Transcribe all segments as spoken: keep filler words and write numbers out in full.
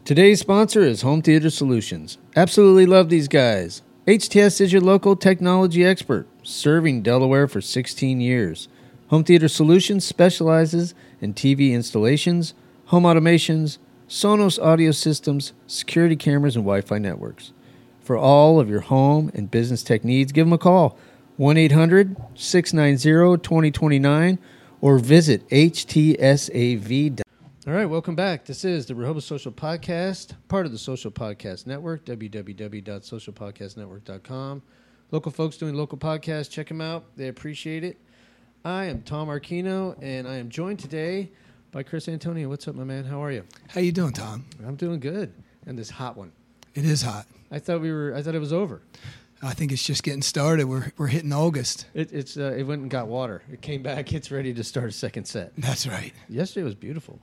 Today's sponsor is Home Theater Solutions. Absolutely love these guys. H T S is your local technology expert, serving Delaware for sixteen years. Home Theater Solutions specializes in T V installations, home automations, Sonos audio systems, security cameras, and Wi-Fi networks. For all of your home and business tech needs, give them a call, one eight hundred, six nine zero, two zero two nine, or visit H T S A V dot com. All right, welcome back. This is the Rehoboth Social Podcast, part of the Social Podcast Network, w w w dot social podcast network dot com. Local folks doing local podcasts, check them out. They appreciate it. I am Tom Arquino, and I am joined today by Chris Antonio. What's up, my man? How are you? How you doing, Tom? I'm doing good. And this hot one. It is hot. I thought we were. I thought it was over. I think it's just getting started. We're we're hitting August. It, it's uh, it went and got water. It came back. It's ready to start a second set. That's right. Yesterday was beautiful.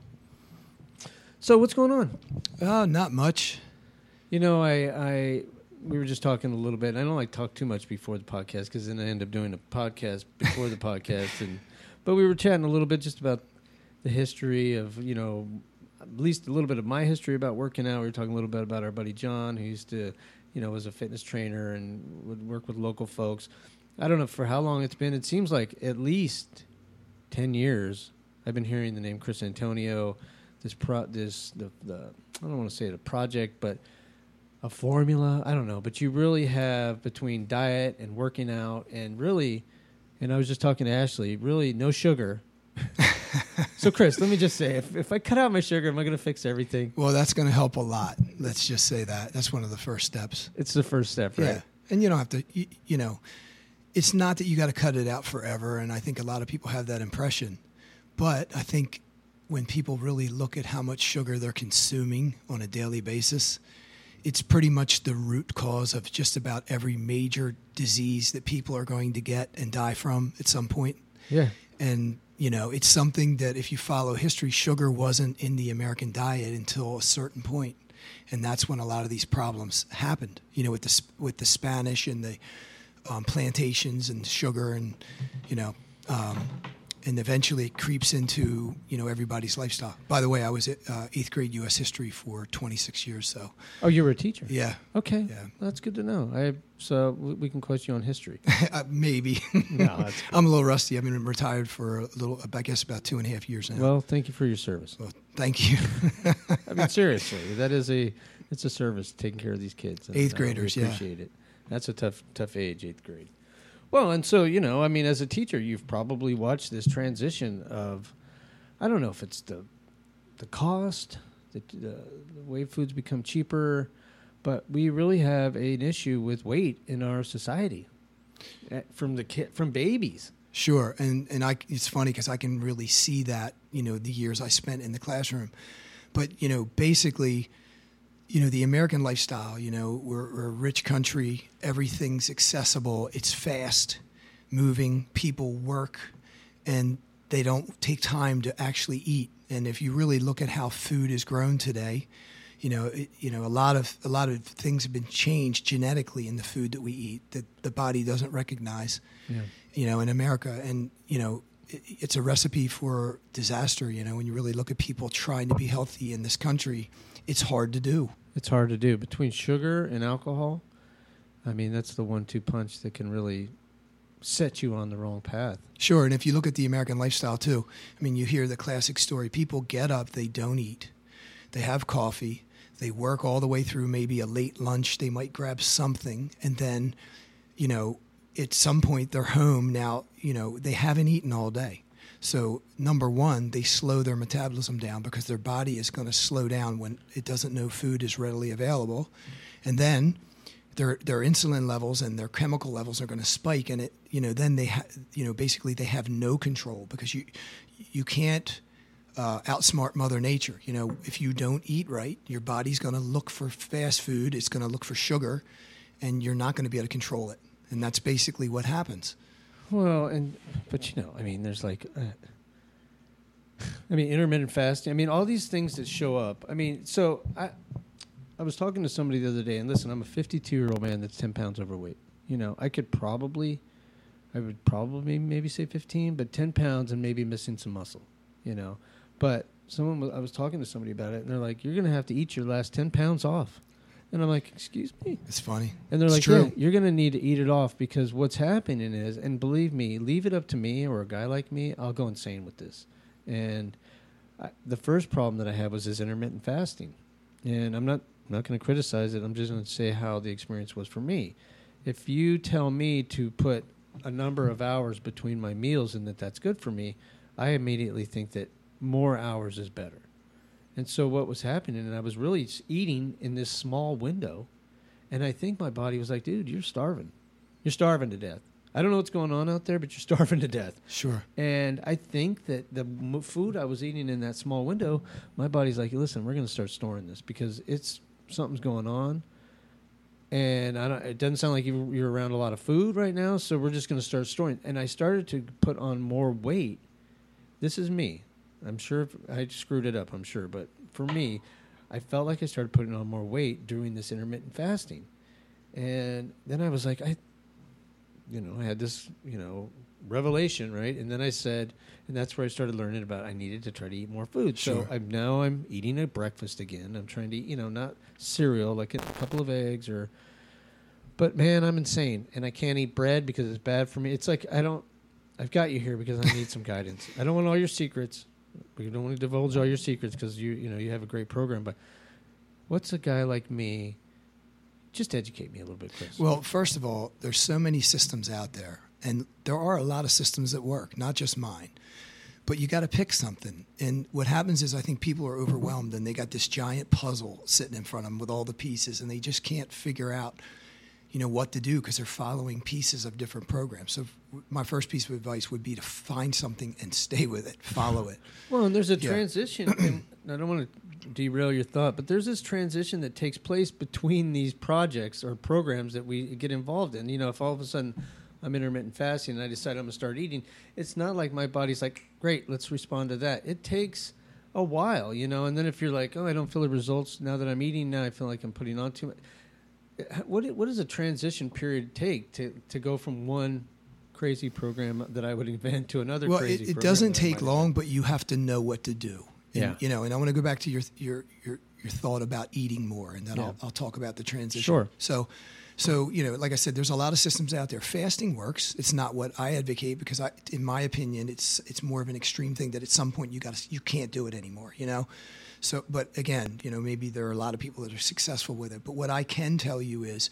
So what's going on? Oh, not much. You know, I, I we were just talking a little bit. I don't like to talk too much before the podcast because then I end up doing a podcast before the podcast. And but we were chatting a little bit just about the history of, you know, at least a little bit of my history about working out. We were talking a little bit about our buddy John, who used to, you know, was a fitness trainer and would work with local folks. I don't know for how long it's been. It seems like at least ten years I've been hearing the name Chris Antonio. This pro, this the, the I don't want to say it a project, but a formula. I don't know, but you really have between diet and working out, and really, and I was just talking to Ashley. Really, no sugar. So, Chris, let me just say, if if I cut out my sugar, am I going to fix everything? Well, that's going to help a lot. Let's just say that. That's one of the first steps. It's the first step, right? Yeah, and you don't have to. You, you know, it's not that you got to cut it out forever, and I think a lot of people have that impression, but I think when people really look at how much sugar they're consuming on a daily basis, it's pretty much the root cause of just about every major disease that people are going to get and die from at some point. Yeah. And, you know, it's something that if you follow history, sugar wasn't in the American diet until a certain point. And that's when a lot of these problems happened, you know, with the, with the Spanish and the um, plantations and sugar and, you know, um, and eventually it creeps into, you know, everybody's lifestyle. By the way, I was at uh, eighth grade U S history for twenty-six years. So. Oh, you were a teacher? Yeah. Okay. Yeah. That's good to know. I So we can quote you on history. uh, maybe. No, that's I'm a little rusty. I've been retired for a little, I guess, about two and a half years now. Well, thank you for your service. Well, thank you. I mean, seriously, that is a, it's a service taking care of these kids. Eighth graders, yeah. Appreciate it. That's a tough, tough age, eighth grade. Well, and so, you know, I mean, as a teacher, you've probably watched this transition of, I don't know if it's the the cost, the, the, the way foods become cheaper, but we really have an issue with weight in our society from the kid, from babies. Sure, and and I, it's funny because I can really see that, you know, the years I spent in the classroom. But, you know, basically, you know, the American lifestyle, you know, we're, we're a rich country. Everything's accessible. It's fast moving. People work and they don't take time to actually eat. And if you really look at how food is grown today, you know, it, you know, a lot of a lot of things have been changed genetically in the food that we eat that the body doesn't recognize, yeah. you know, in America. And, you know, it, it's a recipe for disaster. You know, when you really look at people trying to be healthy in this country, it's hard to do. It's hard to do. Between sugar and alcohol, I mean, that's the one two punch that can really set you on the wrong path. Sure, and if you look at the American lifestyle, too, I mean, you hear the classic story. People get up, they don't eat. They have coffee. They work all the way through maybe a late lunch. They might grab something, and then, you know, at some point they're home. Now, you know, they haven't eaten all day. So, number one, they slow their metabolism down because their body is going to slow down when it doesn't know food is readily available. And then their their insulin levels and their chemical levels are going to spike. And, it, you know, then they, ha- you know, basically they have no control because you you can't uh, outsmart Mother Nature. You know, if you don't eat right, your body's going to look for fast food. It's going to look for sugar, and you're not going to be able to control it. And that's basically what happens. Well, and but you know, I mean, there's like, uh, I mean, intermittent fasting. I mean, all these things that show up. I mean, so I, I was talking to somebody the other day, and listen, I'm a fifty-two-year-old man that's ten pounds overweight. You know, I could probably, I would probably maybe say fifteen, but ten pounds and maybe missing some muscle. You know, but someone was, I was talking to somebody about it, and they're like, "You're going to have to eat your last ten pounds off." And I'm like, "Excuse me?" It's funny. And they're It's like, true. "Yeah, you're going to need to eat it off because what's happening is, and believe me, leave it up to me or a guy like me, I'll go insane with this." And I, the first problem that I had was this intermittent fasting, and I'm not I'm not going to criticize it. I'm just going to say how the experience was for me. If you tell me to put a number of hours between my meals and that that's good for me, I immediately think that more hours is better. And so what was happening, and I was really eating in this small window, and I think my body was like, dude, you're starving. You're starving to death. I don't know what's going on out there, but you're starving to death. Sure. And I think that the m- food I was eating in that small window, my body's like, listen, we're going to start storing this because it's something's going on. And I don't, it doesn't sound like you- you're around a lot of food right now, so we're just going to start storing. And I started to put on more weight. This is me. I'm sure if I screwed it up, I'm sure. But for me, I felt like I started putting on more weight during this intermittent fasting. And then I was like, I, you know, I had this, you know, revelation, right? And then I said, and that's where I started learning about I needed to try to eat more food. Sure. So I'm now I'm eating a breakfast again. I'm trying to eat, you know, not cereal, like a couple of eggs or, but man, I'm insane. And I can't eat bread because it's bad for me. It's like, I don't, I've got you here because I need some guidance. I don't want all your secrets. We don't want to divulge all your secrets because you, you know, you have a great program. But what's a guy like me? Just educate me a little bit, Chris. Well, first of all, there's so many systems out there, and there are a lot of systems that work, not just mine. But you got to pick something. And what happens is I think people are overwhelmed, and they got this giant puzzle sitting in front of them with all the pieces, and they just can't figure out, you know, what to do because they're following pieces of different programs. So my first piece of advice would be to find something and stay with it, follow it. Well, and there's a Yeah. transition, and I don't want to derail your thought, but there's this transition that takes place between these projects or programs that we get involved in. You know, if all of a sudden I'm intermittent fasting and I decide I'm going to start eating, it's not like my body's like, great, let's respond to that. It takes a while, you know, and then if you're like, oh, I don't feel the results now that I'm eating, now I feel like I'm putting on too much. What what does a transition period take to, to go from one crazy program that I would invent to another Well, crazy it, it program doesn't that I take might long, but you have to know what to do. And, Yeah. You know, and I want to go back to your your your, your thought about eating more, and then Yeah. I'll, I'll talk about the transition. Sure. So, so you know, like I said, there's a lot of systems out there. Fasting works. It's not what I advocate because, I, in my opinion, it's it's more of an extreme thing that at some point you got to you can't do it anymore. You know. So, but again, you know, maybe there are a lot of people that are successful with it. But what I can tell you is,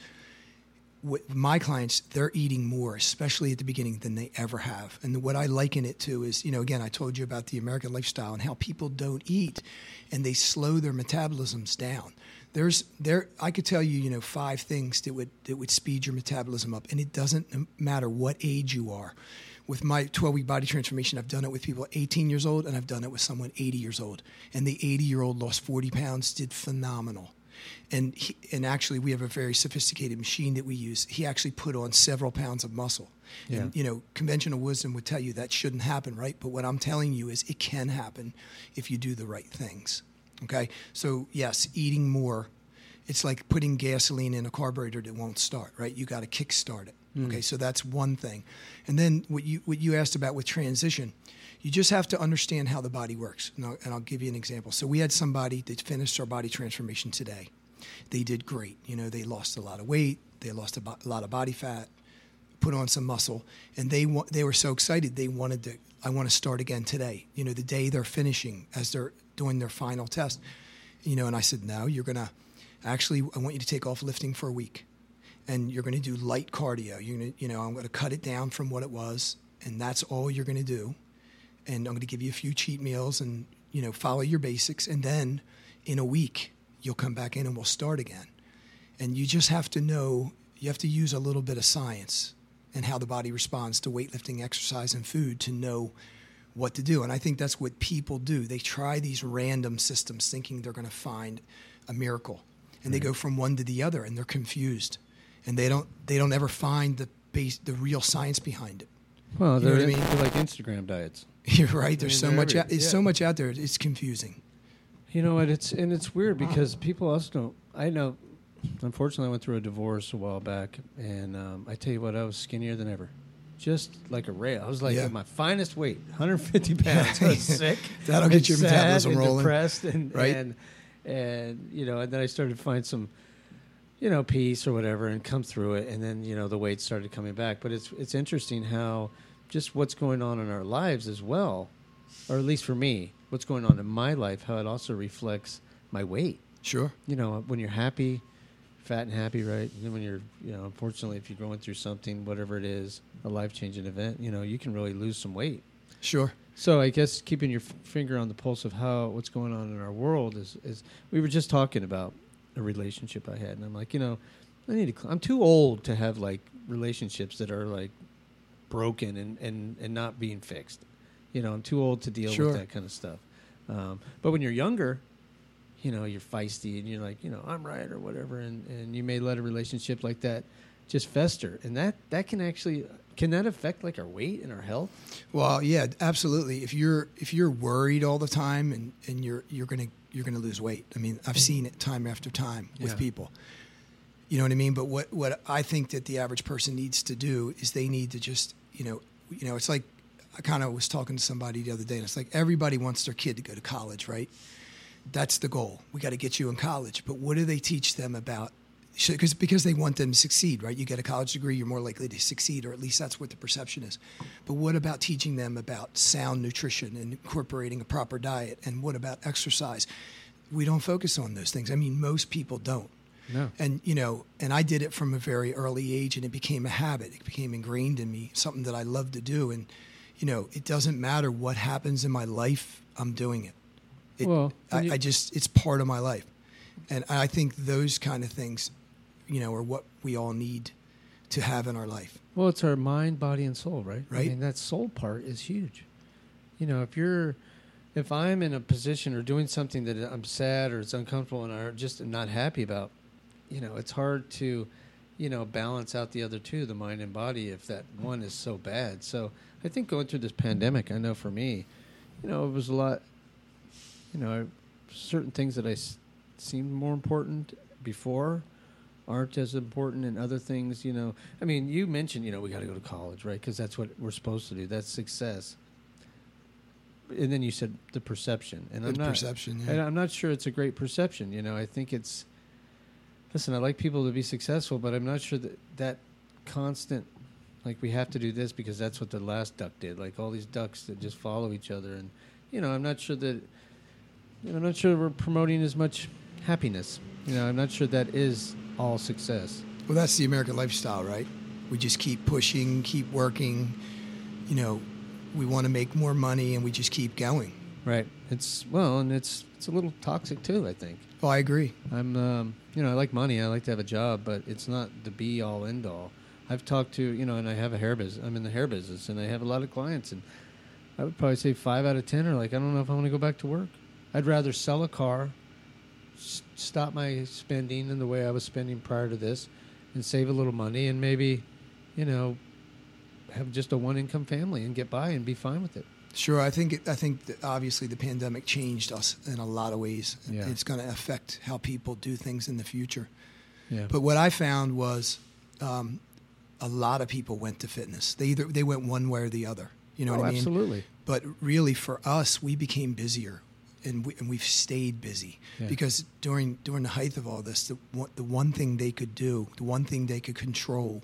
with my clients, they're eating more, especially at the beginning, than they ever have. And what I liken it to is, you know, again, I told you about the American lifestyle and how people don't eat and they slow their metabolisms down. There's there I could tell you, you know, five things that would that would speed your metabolism up. And it doesn't matter what age you are. With my twelve-week body transformation, I've done it with people eighteen years old, and I've done it with someone eighty years old. And the eighty-year-old lost forty pounds, did phenomenal. And he, and actually, we have a very sophisticated machine that we use. He actually put on several pounds of muscle. Yeah. And, you know, conventional wisdom would tell you that shouldn't happen, right? But what I'm telling you is it can happen if you do the right things, okay? So, yes, eating more. It's like putting gasoline in a carburetor that won't start, right? You got to kickstart it, Mm. okay? So that's one thing. And then what you what you asked about with transition, you just have to understand how the body works. And I'll, and I'll give you an example. So we had somebody that finished our body transformation today. They did great. You know, they lost a lot of weight. They lost a, bo- a lot of body fat, put on some muscle. And they wa- they were so excited. They wanted to, I want to start again today. You know, the day they're finishing as they're doing their final test. You know, and I said, no, you're going to, actually, I want you to take off lifting for a week. And you're going to do light cardio. You're going to, you know, I'm going to cut it down from what it was. And that's all you're going to do. And I'm going to give you a few cheat meals and, you know, follow your basics. And then in a week, you'll come back in and we'll start again. And you just have to know, you have to use a little bit of science and how the body responds to weightlifting, exercise, and food to know what to do. And I think that's what people do. They try these random systems thinking they're going to find a miracle. And they go from one to the other and they're confused. And they don't they don't ever find the base, the real science behind it. Well, You know they're, what I mean? they're like Instagram diets. You're right. There's I so mean, much they're out, every- it's yeah. so much out there. It's confusing. You know what? It's and it's weird because people also don't. I know. Unfortunately, I went through a divorce a while back, and um, I tell you what, I was skinnier than ever. just like a rail. I was like Yeah. at my finest weight, one hundred fifty pounds. I was sick. That'll get your sad metabolism and rolling. depressed, and, Right. and and you know, and then I started to find some, you know, peace or whatever, and come through it. And then you know, the weight started coming back. But it's it's interesting how just what's going on in our lives as well, or at least for me, what's going on in my life, how it also reflects my weight. Sure. You know, when you're happy, fat and happy, right? And then when you're, you know, unfortunately, if you're going through something, whatever it is, a life-changing event, you know, you can really lose some weight. Sure. So I guess keeping your f- finger on the pulse of how what's going on in our world is, is we were just talking about a relationship I had, and I'm like, you know, I need to. Cl- I'm too old to have like relationships that are like broken and, and, and not being fixed. You know, I'm too old to deal Sure. with that kind of stuff. Um, but when you're younger, you know, you're feisty and you're like, you know, I'm right or whatever, and, and you may let a relationship like that just fester, and that that can actually can that affect like our weight and our health? Well, yeah, absolutely. If you're if you're worried all the time and, and you're you're gonna you're gonna lose weight. I mean, I've seen it time after time with Yeah. people. You know what I mean? But what, what I think that the average person needs to do is they need to just, you know, you know, it's like I kind of was talking to somebody the other day, and it's like everybody wants their kid to go to college, right? That's the goal. We got to get you in college. But what do they teach them about? Because because they want them to succeed, right? You get a college degree, you're more likely to succeed, or at least that's what the perception is. But what about teaching them about sound nutrition and incorporating a proper diet? And what about exercise? We don't focus on those things. I mean, most people don't. No. And, you know, and I did it from a very early age, and it became a habit. It became ingrained in me, something that I love to do. And, you know, it doesn't matter what happens in my life, I'm doing it. it Well, I, you- I just, it's part of my life. And I think those kind of things, you know, are what we all need to have in our life. Well, it's our mind, body, and soul, right? I Right. mean, that soul part is huge. You know, if you're, if I'm in a position or doing something that I'm sad or it's uncomfortable and I just am not happy about, you know, it's hard to, you know, balance out the other two, the mind and body, if that one is so bad. So I think going through this pandemic, I know for me, you know, it was a lot, you know, certain things that I s- seemed more important before aren't as important, and other things, you know. I mean, you mentioned, you know, we got to go to college, right? Because that's what we're supposed to do. That's success. And then you said the perception, and The I'm not perception, yeah. and I'm not sure it's a great perception. You know, I think it's. Listen, I like people to be successful, but I'm not sure that that constant, like we have to do this because that's what the last duck did. Like all these ducks that just follow each other, and you know, I'm not sure that. You know, I'm not sure we're promoting as much happiness. You know, I'm not sure that is all success. Well, that's the American lifestyle, right? We just keep pushing, keep working. You know, we want to make more money, and we just keep going. Right. It's well, and it's it's a little toxic too, I think. Oh, I agree. I'm, um, you know, I like money. I like to have a job, but it's not the be all end all. I've talked to, you know, and I have a hair business. I'm in the hair business, and I have a lot of clients, and I would probably say five out of ten are like, I don't know if I want to go back to work. I'd rather sell a car, s- stop my spending in the way I was spending prior to this, and save a little money, and maybe, you know, have just a one income family and get by and be fine with it. Sure, I think it, I think that obviously the pandemic changed us in a lot of ways. Yeah. It's going to affect how people do things in the future. Yeah. But what I found was um, a lot of people went to fitness. They either they went one way or the other. You know oh, what I mean? absolutely. But really, for us, we became busier, and we, and we've stayed busy Yeah. because during during the height of all this, the one, the one thing they could do, the one thing they could control,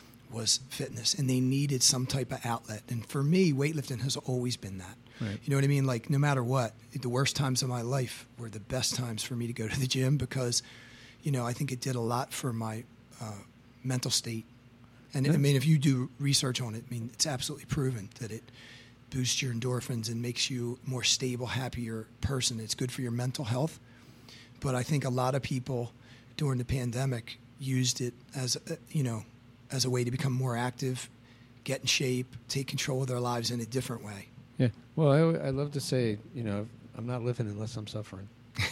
was fitness, and they needed some type of outlet. And for me, weightlifting has always been that. Right. You know what I mean? Like no matter what, the worst times of my life were the best times for me to go to the gym because, you know, I think it did a lot for my uh, mental state. And Yeah. I mean, if you do research on it, I mean, it's absolutely proven that it boosts your endorphins and makes you a more stable, happier person. It's good for your mental health. But I think a lot of people during the pandemic used it as, a, you know, as a way to become more active, get in shape, take control of their lives in a different way. Yeah. Well, I, I love to say, you know, I'm not living unless I'm suffering.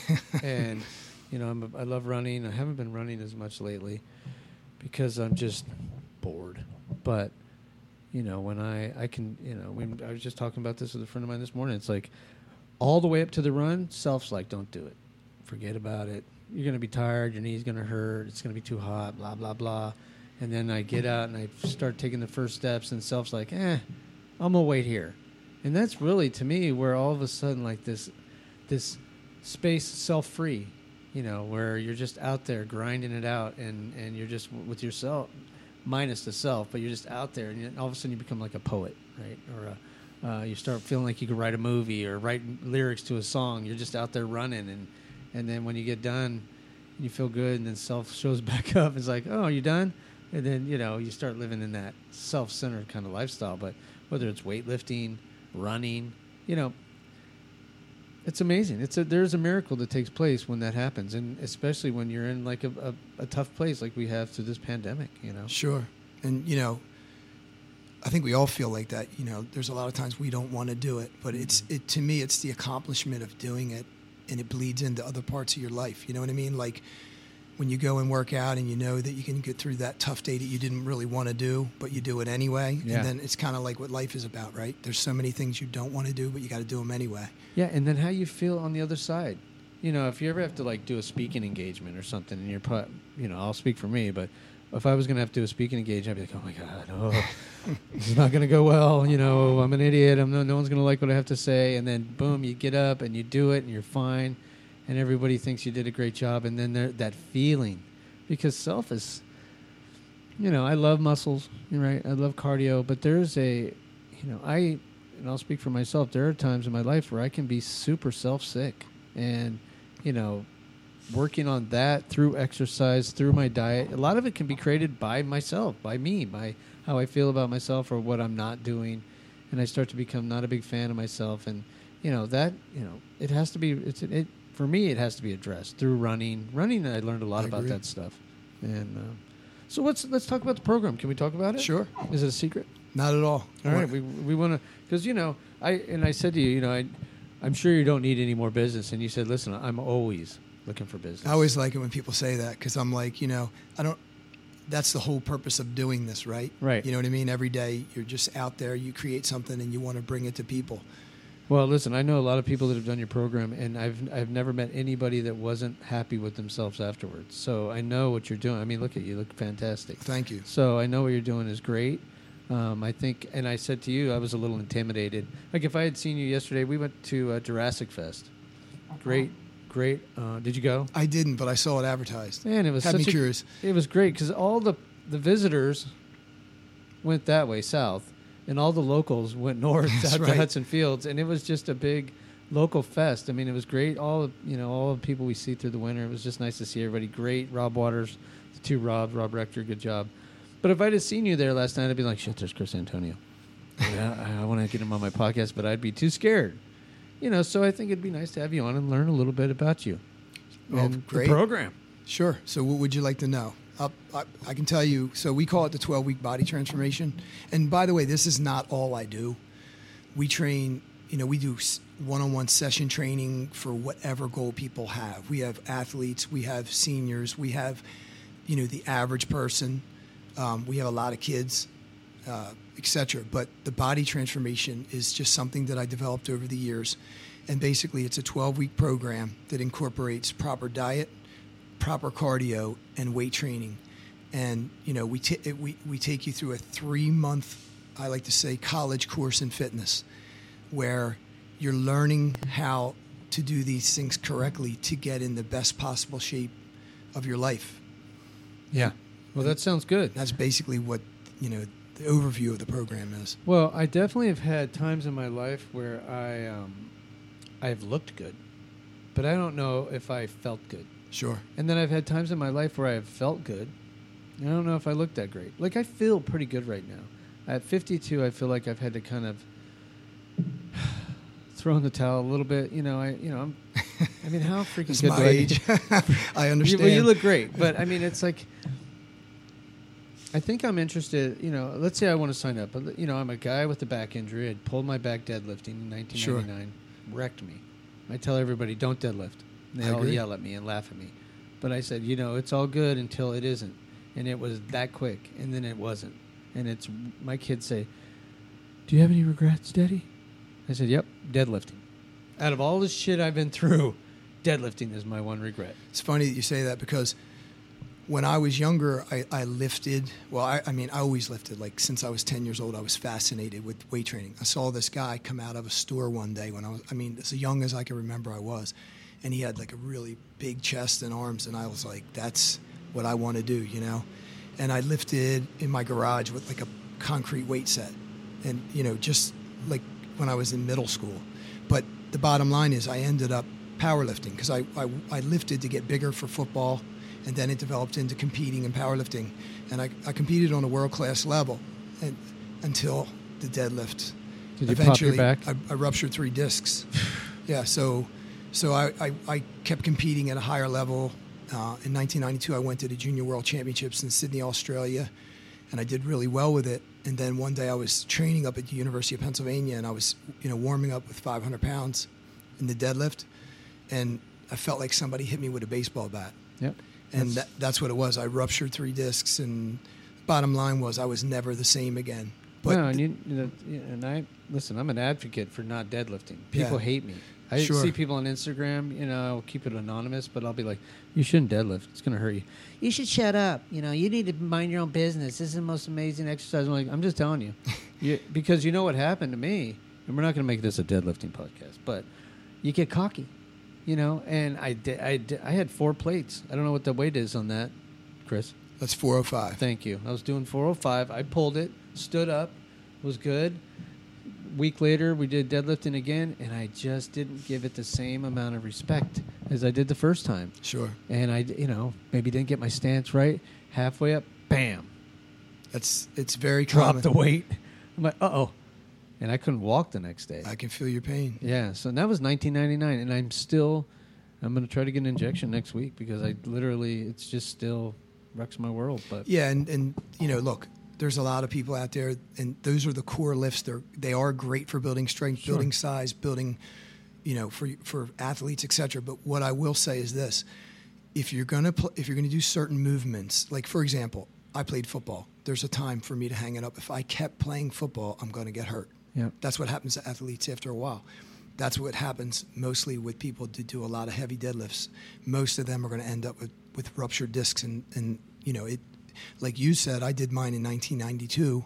And, you know, I'm a, I love running. I haven't been running as much lately because I'm just bored. But, you know, when I, I can, you know, when I was just talking about this with a friend of mine this morning, it's like all the way up to the run, self's like, don't do it. Forget about it. You're going to be tired. Your knee's going to hurt. It's going to be too hot, blah, blah, blah. And then I get out and I start taking the first steps, and self's like, eh, I'm going to wait here. And that's really, to me, where all of a sudden, like this this space, self-free, you know, where you're just out there grinding it out, and, and you're just with yourself, minus the self, but you're just out there, and you, all of a sudden you become like a poet, right? Or a, uh, you start feeling like you could write a movie or write lyrics to a song. You're just out there running, and, and then when you get done, you feel good, and then self shows back up. It's like, oh, you done? And then, you know, you start living in that self-centered kind of lifestyle. But whether it's weightlifting, running, you know, it's amazing. It's a, there's a miracle that takes place when that happens, and especially when you're in like a, a, a tough place like we have through this pandemic, you know. Sure. And, you know, I think we all feel like that. You know, there's a lot of times we don't want to do it, but it's it to me, it's the accomplishment of doing it, and it bleeds into other parts of your life. You know what I mean? Like when you go and work out and you know that you can get through that tough day that you didn't really want to do, but you do it anyway. Yeah. And then it's kind of like what life is about, right? There's so many things you don't want to do, but you got to do them anyway. Yeah, and then how you feel on the other side. You know, if you ever have to like do a speaking engagement or something, and you're, put, you know, I'll speak for me, but if I was going to have to do a speaking engagement, I'd be like, oh my God, oh, this is not going to go well. You know, I'm an idiot. I'm no, no one's going to like what I have to say. And then boom, you get up and you do it, and you're fine, and everybody thinks you did a great job. And then there, that feeling. Because self is, you know, I love muscles, right? I love cardio, but there's a, you know, I, and I'll speak for myself, there are times in my life where I can be super self-sick. And, you know, working on that through exercise, through my diet, a lot of it can be created by myself, by me, by how I feel about myself or what I'm not doing. And I start to become not a big fan of myself. And, you know, that, you know, it has to be, it's it. For me, it has to be addressed through running. Running, I learned a lot I about agree. that stuff. And uh, so let's let's talk about the program. Can we talk about it? Sure. Is it a secret? Not at all. All right. We we want to, because, you know, I and I said to you, you know, I, I'm sure you don't need any more business. And you said, listen, I'm always looking for business. I always like it when people say that, because I'm like, you know, I don't, that's the whole purpose of doing this, right? Right. You know what I mean? Every day you're just out there, you create something and you want to bring it to people. Well, listen, I know a lot of people that have done your program, and I've I've never met anybody that wasn't happy with themselves afterwards. So I know what you're doing. I mean, look at you. You look fantastic. Thank you. So I know what you're doing is great. Um, I think, and I said to you, I was a little intimidated. Like if I had seen you yesterday, we went to uh, Jurassic Fest. Great, great. Uh, did you go? I didn't, but I saw it advertised. Man, it was Had such me a, curious. It was great because all the the visitors went that way, south. And all the locals went north That's out right. to Hudson Fields, and it was just a big local fest. I mean, it was great. All you know, all the people we see through the winter. It was just nice to see everybody. Great, Rob Waters, the two Robs, Rob Rector, good job. But if I'd have seen you there last night, I'd be like, shit, there's Chris Antonio. Yeah, I, I want to get him on my podcast, but I'd be too scared. You know, so I think it'd be nice to have you on and learn a little bit about you Oh, and great. the program. Sure. So what would you like to know? I'll, I, I can tell you, so we call it the twelve-week body transformation. And by the way, this is not all I do. We train, you know, we do one-on-one session training for whatever goal people have. We have athletes, we have seniors, we have, you know, the average person. Um, we have a lot of kids, uh, et cetera. But the body transformation is just something that I developed over the years. And basically, it's a twelve-week program that incorporates proper diet, proper cardio, and weight training. And, you know, we, t- we, we take you through a three-month, I like to say, college course in fitness, where you're learning how to do these things correctly to get in the best possible shape of your life. Yeah. Well, that sounds good. That's basically what, you know, the overview of the program is. Well, I definitely have had times in my life where I um, I've looked good, but I don't know if I felt good. Sure. And then I've had times in my life where I have felt good. And I don't know if I look that great. Like, I feel pretty good right now. At fifty-two, I feel like I've had to kind of throw in the towel a little bit. You know, I, you know, I'm, I mean, how freaking It's good my do age. I I you, understand. well, you look great, but I mean, it's like, I think I'm interested, you know, let's say I want to sign up. But, you know, I'm a guy with a back injury. I pulled my back deadlifting in nineteen ninety-nine, sure. Wrecked me. I tell everybody, don't deadlift. And they I all agree. yell at me and laugh at me. But I said, you know, it's all good until it isn't. And it was that quick, and then it wasn't. And it's, my kids say, do you have any regrets, Daddy? I said, yep, deadlifting. Out of all the shit I've been through, deadlifting is my one regret. It's funny that you say that, because when I was younger, I, I lifted. Well, I, I mean, I always lifted. Like since I was ten years old, I was fascinated with weight training. I saw this guy come out of a store one day when I was, I mean, as young as I can remember I was, and he had like a really big chest and arms, and I was like, that's what I want to do, you know? And I lifted in my garage with like a concrete weight set, and, you know, just like when I was in middle school. But the bottom line is I ended up powerlifting because I, I, I lifted to get bigger for football, and then it developed into competing in powerlifting. And I, I competed on a world-class level and, until the deadlift. Did you Eventually, pop your back? I, I ruptured three discs. yeah, so so I, I, I kept competing at a higher level. Uh, in nineteen ninety-two, I went to the Junior World Championships in Sydney, Australia, and I did really well with it. And then one day I was training up at the University of Pennsylvania, and I was, you know, warming up with five hundred pounds in the deadlift, and I felt like somebody hit me with a baseball bat. Yep. And that's, that, that's what it was. I ruptured three discs, and bottom line was I was never the same again. But no, and, you, you know, and I listen. I'm an advocate for not deadlifting. People Yeah. hate me. I Sure. see people on Instagram. You know, I'll keep it anonymous, but I'll be like, "You shouldn't deadlift. It's going to hurt you. You should shut up. You know, you need to mind your own business. This is the most amazing exercise." I'm like, I'm just telling you, you because you know what happened to me. And we're not going to make this a deadlifting podcast, but you get cocky, you know. And I did. I did, I had four plates. I don't know what the weight is on that, Chris. that's four oh five. Thank you. I was doing four oh five. I pulled it, stood up, was good. Week later, we did deadlifting again, and I just didn't give it the same amount of respect as I did the first time. Sure. And I, you know, maybe didn't get my stance right. Halfway up, bam, That's it's very dropped common. the weight. I'm like, uh-oh. And I couldn't walk the next day. I can feel your pain. Yeah, so that was nineteen ninety-nine, and I'm still, I'm going to try to get an injection next week because I literally, it's just still wrecks my world. But Yeah, and, and you know, look, there's a lot of people out there, and those are the core lifts. They're they are great for building strength, Sure. building size, building, you know, for for athletes, et cetera. But what I will say is this: if you're gonna pl- if you're gonna do certain movements, like for example, I played football. There's a time for me to hang it up. If I kept playing football, I'm going to get hurt. yeah, That's what happens to athletes after a while. That's what happens mostly with people that do a lot of heavy deadlifts. Most of them are going to end up with, with ruptured discs, and, and you know it. Like you said, I did mine in nineteen ninety-two.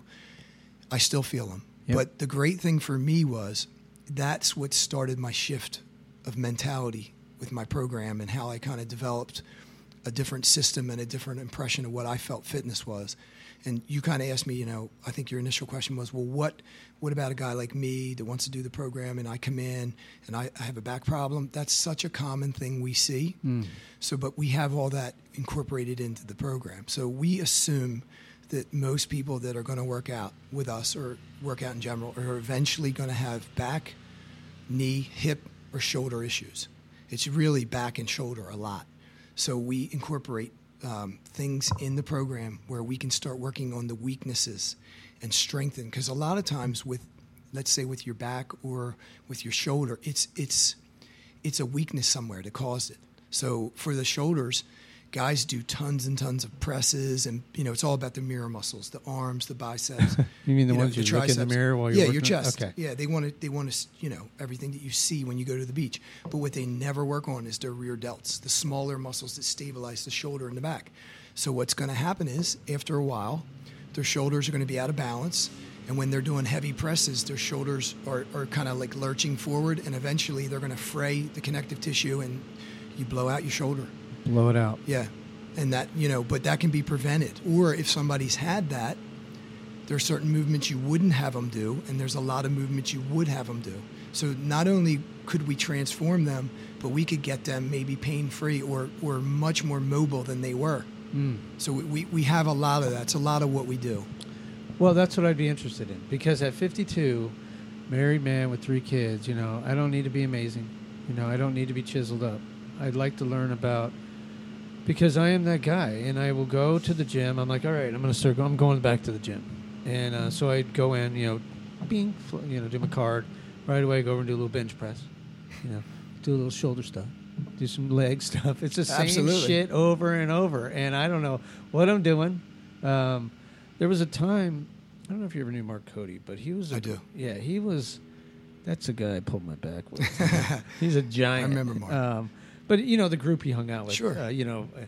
I still feel them. Yep. But the great thing for me was that's what started my shift of mentality with my program and how I kind of developed a different system and a different impression of what I felt fitness was. And you kind of asked me, you know, I think your initial question was, well, what what about a guy like me that wants to do the program and I come in and I, I have a back problem? That's such a common thing we see. Mm. So, but we have all that incorporated into the program. So we assume that most people that are going to work out with us or work out in general are eventually going to have back, knee, hip, or shoulder issues. It's really back and shoulder a lot. So we incorporate um, things in the program where we can start working on the weaknesses and strengthen. Because a lot of times with, let's say with your back or with your shoulder, it's it's it's a weakness somewhere that caused it. So for the shoulders, guys do tons and tons of presses, and you know it's all about the mirror muscles, the arms, the biceps. You mean the know, ones you look in the triceps. mirror while you're yeah, working your on- chest. okay. Yeah, they want to they want to you know everything that you see when you go to the beach. But what they never work on is their rear delts, the smaller muscles that stabilize the shoulder and the back. So what's going to happen is after a while, their shoulders are going to be out of balance. And when they're doing heavy presses, their shoulders are, are kind of like lurching forward, and eventually they're going to fray the connective tissue, and you blow out your shoulder. blow it out. Yeah, and that, you know, but that can be prevented. Or if somebody's had that, there are certain movements you wouldn't have them do, and there's a lot of movements you would have them do. So not only could we transform them, but we could get them maybe pain-free or, or much more mobile than they were. Mm. So we, we have a lot of that. It's a lot of what we do. Well, that's what I'd be interested in, because at fifty-two, married man with three kids, you know, I don't need to be amazing. You know, I don't need to be chiseled up. I'd like to learn about, because I am that guy, and I will go to the gym. I'm like, all right, I'm going to start going, I'm going back to the gym. And uh, so I'd go in, you know, being, you know, do my card. Right away, go over and do a little bench press. You know, do a little shoulder stuff. Do some leg stuff. It's the same Absolutely. shit over and over. And I don't know what I'm doing. Um, there was a time, I don't know if you ever knew Mark Cody, but he was a, I do. Yeah, he was, that's a guy I pulled my back with. He's a giant. I remember Mark. Um, but, you know, the group he hung out with. Sure. Uh, you know, uh,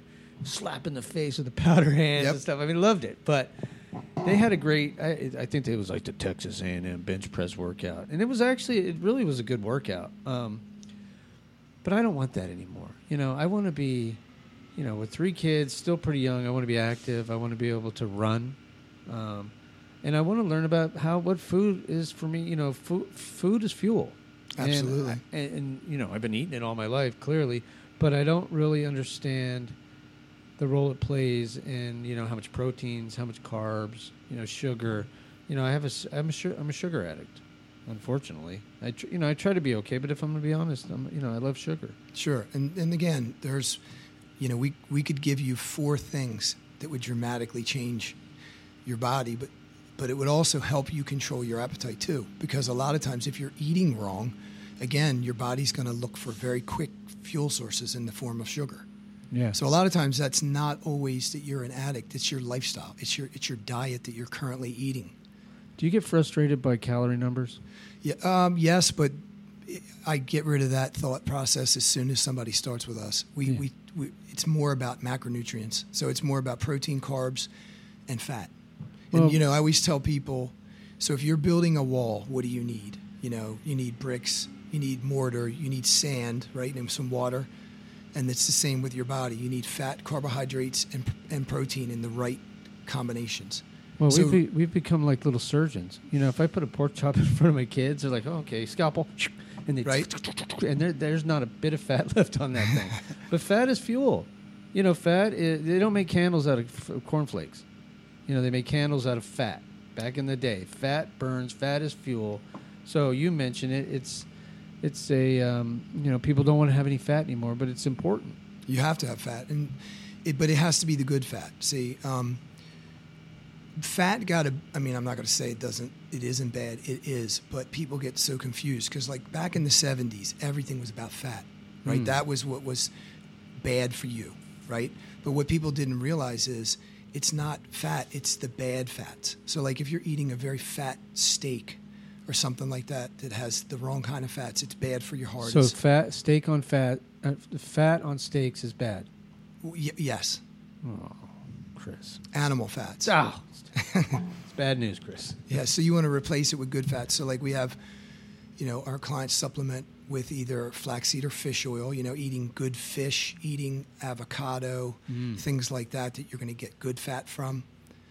slap in the face with the powder hands Yep. and stuff. I mean, loved it. But they had a great, I, I think it was like the Texas A and M bench press workout. And it was actually, it really was a good workout. Um, but I don't want that anymore. You know, I want to be, you know, with three kids, still pretty young, I want to be active. I want to be able to run. Um, and I want to learn about how, what food is for me. You know, food, food is fuel. Absolutely. And, and, and, you know, I've been eating it all my life, clearly, but I don't really understand the role it plays in, you know, how much proteins, how much carbs, you know, sugar. You know, I have a, I'm a, su- I'm a sugar addict, unfortunately. I, tr- you know, I try to be okay, but if I'm going to be honest, I'm, you know, I love sugar. Sure. And and again, there's, you know, we, we could give you four things that would dramatically change your body, but but it would also help you control your appetite too. Because a lot of times if you're eating wrong, again, your body's going to look for very quick fuel sources in the form of sugar. Yeah. So a lot of times that's not always that you're an addict. It's your lifestyle. It's your it's your diet that you're currently eating. Do you get frustrated by calorie numbers? Yeah, um, yes, but I get rid of that thought process as soon as somebody starts with us. We, Yeah. we, we it's more about macronutrients. So it's more about protein, carbs, and fat. And, Well- you know, I always tell people, so if you're building a wall, what do you need? You know, you need bricks, you need mortar, you need sand, right, and some water. And it's the same with your body. You need fat, carbohydrates, and, and protein in the right combinations. Well, So- we've, be, we've become like little surgeons. You know, if I put a pork chop in front of my kids, they're like, oh, okay, scalpel. And they Right. and there, there's not a bit of fat left on that thing. But fat is fuel. You know, fat, is, they don't make candles out of f- cornflakes. You know, they make candles out of fat back in the day. Fat burns, fat is fuel. So you mentioned it. It's, it's a, um, you know, people don't want to have any fat anymore, but it's important. You have to have fat, and it, but it has to be the good fat. See, um, fat got to. I mean, I'm not going to say it doesn't. It isn't bad. It is, but people get so confused because, like back in the seventies, everything was about fat, right? Mm. That was what was bad for you, right? But what people didn't realize is it's not fat; it's the bad fats. So, like if you're eating a very fat steak or something like that that has the wrong kind of fats, it's bad for your heart. So It's- fat, steak on fat, uh, fat on steaks is bad. y- yes, Oh, Chris. animal fats. Oh, it's bad news, Chris. Yeah, so you want to replace it with good fats. So like we have, you know, our clients supplement with either flaxseed or fish oil, you know, eating good fish, eating avocado, Mm. things like that that you're going to get good fat from.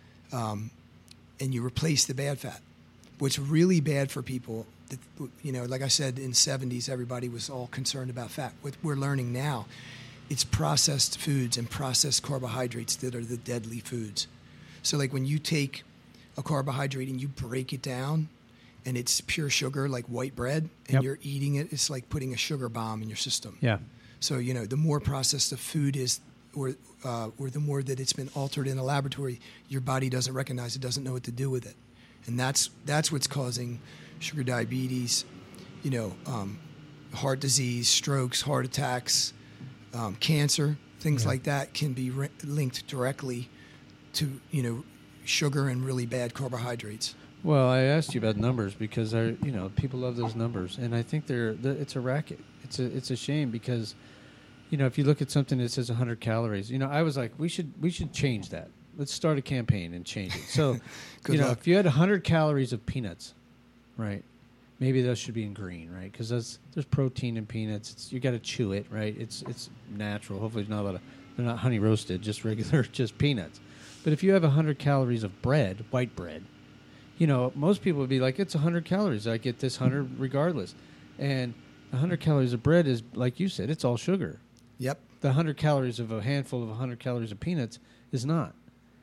Um, and you replace the bad fat. What's really bad for people, that, you know, like I said, in the seventies, everybody was all concerned about fat. What we're learning now, it's processed foods and processed carbohydrates that are the deadly foods. So like when you take a carbohydrate and you break it down and it's pure sugar like white bread and Yep. you're eating it, it's like putting a sugar bomb in your system. Yeah. So, you know, the more processed the food is or, uh, or the more that it's been altered in a laboratory, your body doesn't recognize it, doesn't know what to do with it. And that's that's what's causing sugar diabetes, you know, um, heart disease, strokes, heart attacks, um, cancer, things Yeah. like that can be re- linked directly to, you know, sugar and really bad carbohydrates. Well, I asked you about numbers because I, you know, people love those numbers, and I think they're, they're it's a racket. It's a it's a shame because, you know, if you look at something that says one hundred calories, you know, I was like, we should we should change that. Let's start a campaign and change it. So, Good you know, luck. if you had one hundred calories of peanuts, right? Maybe those should be in green, right? Because there's there's protein in peanuts. It's, you got to chew it, right? It's it's natural. Hopefully, there's not a lot of they're not honey roasted, just regular, just peanuts. But if you have one hundred calories of bread, white bread, you know, most people would be like, it's one hundred calories. I get this one hundred regardless. And one hundred calories of bread is, like you said, it's all sugar. Yep. The one hundred calories of a handful of one hundred calories of peanuts is not.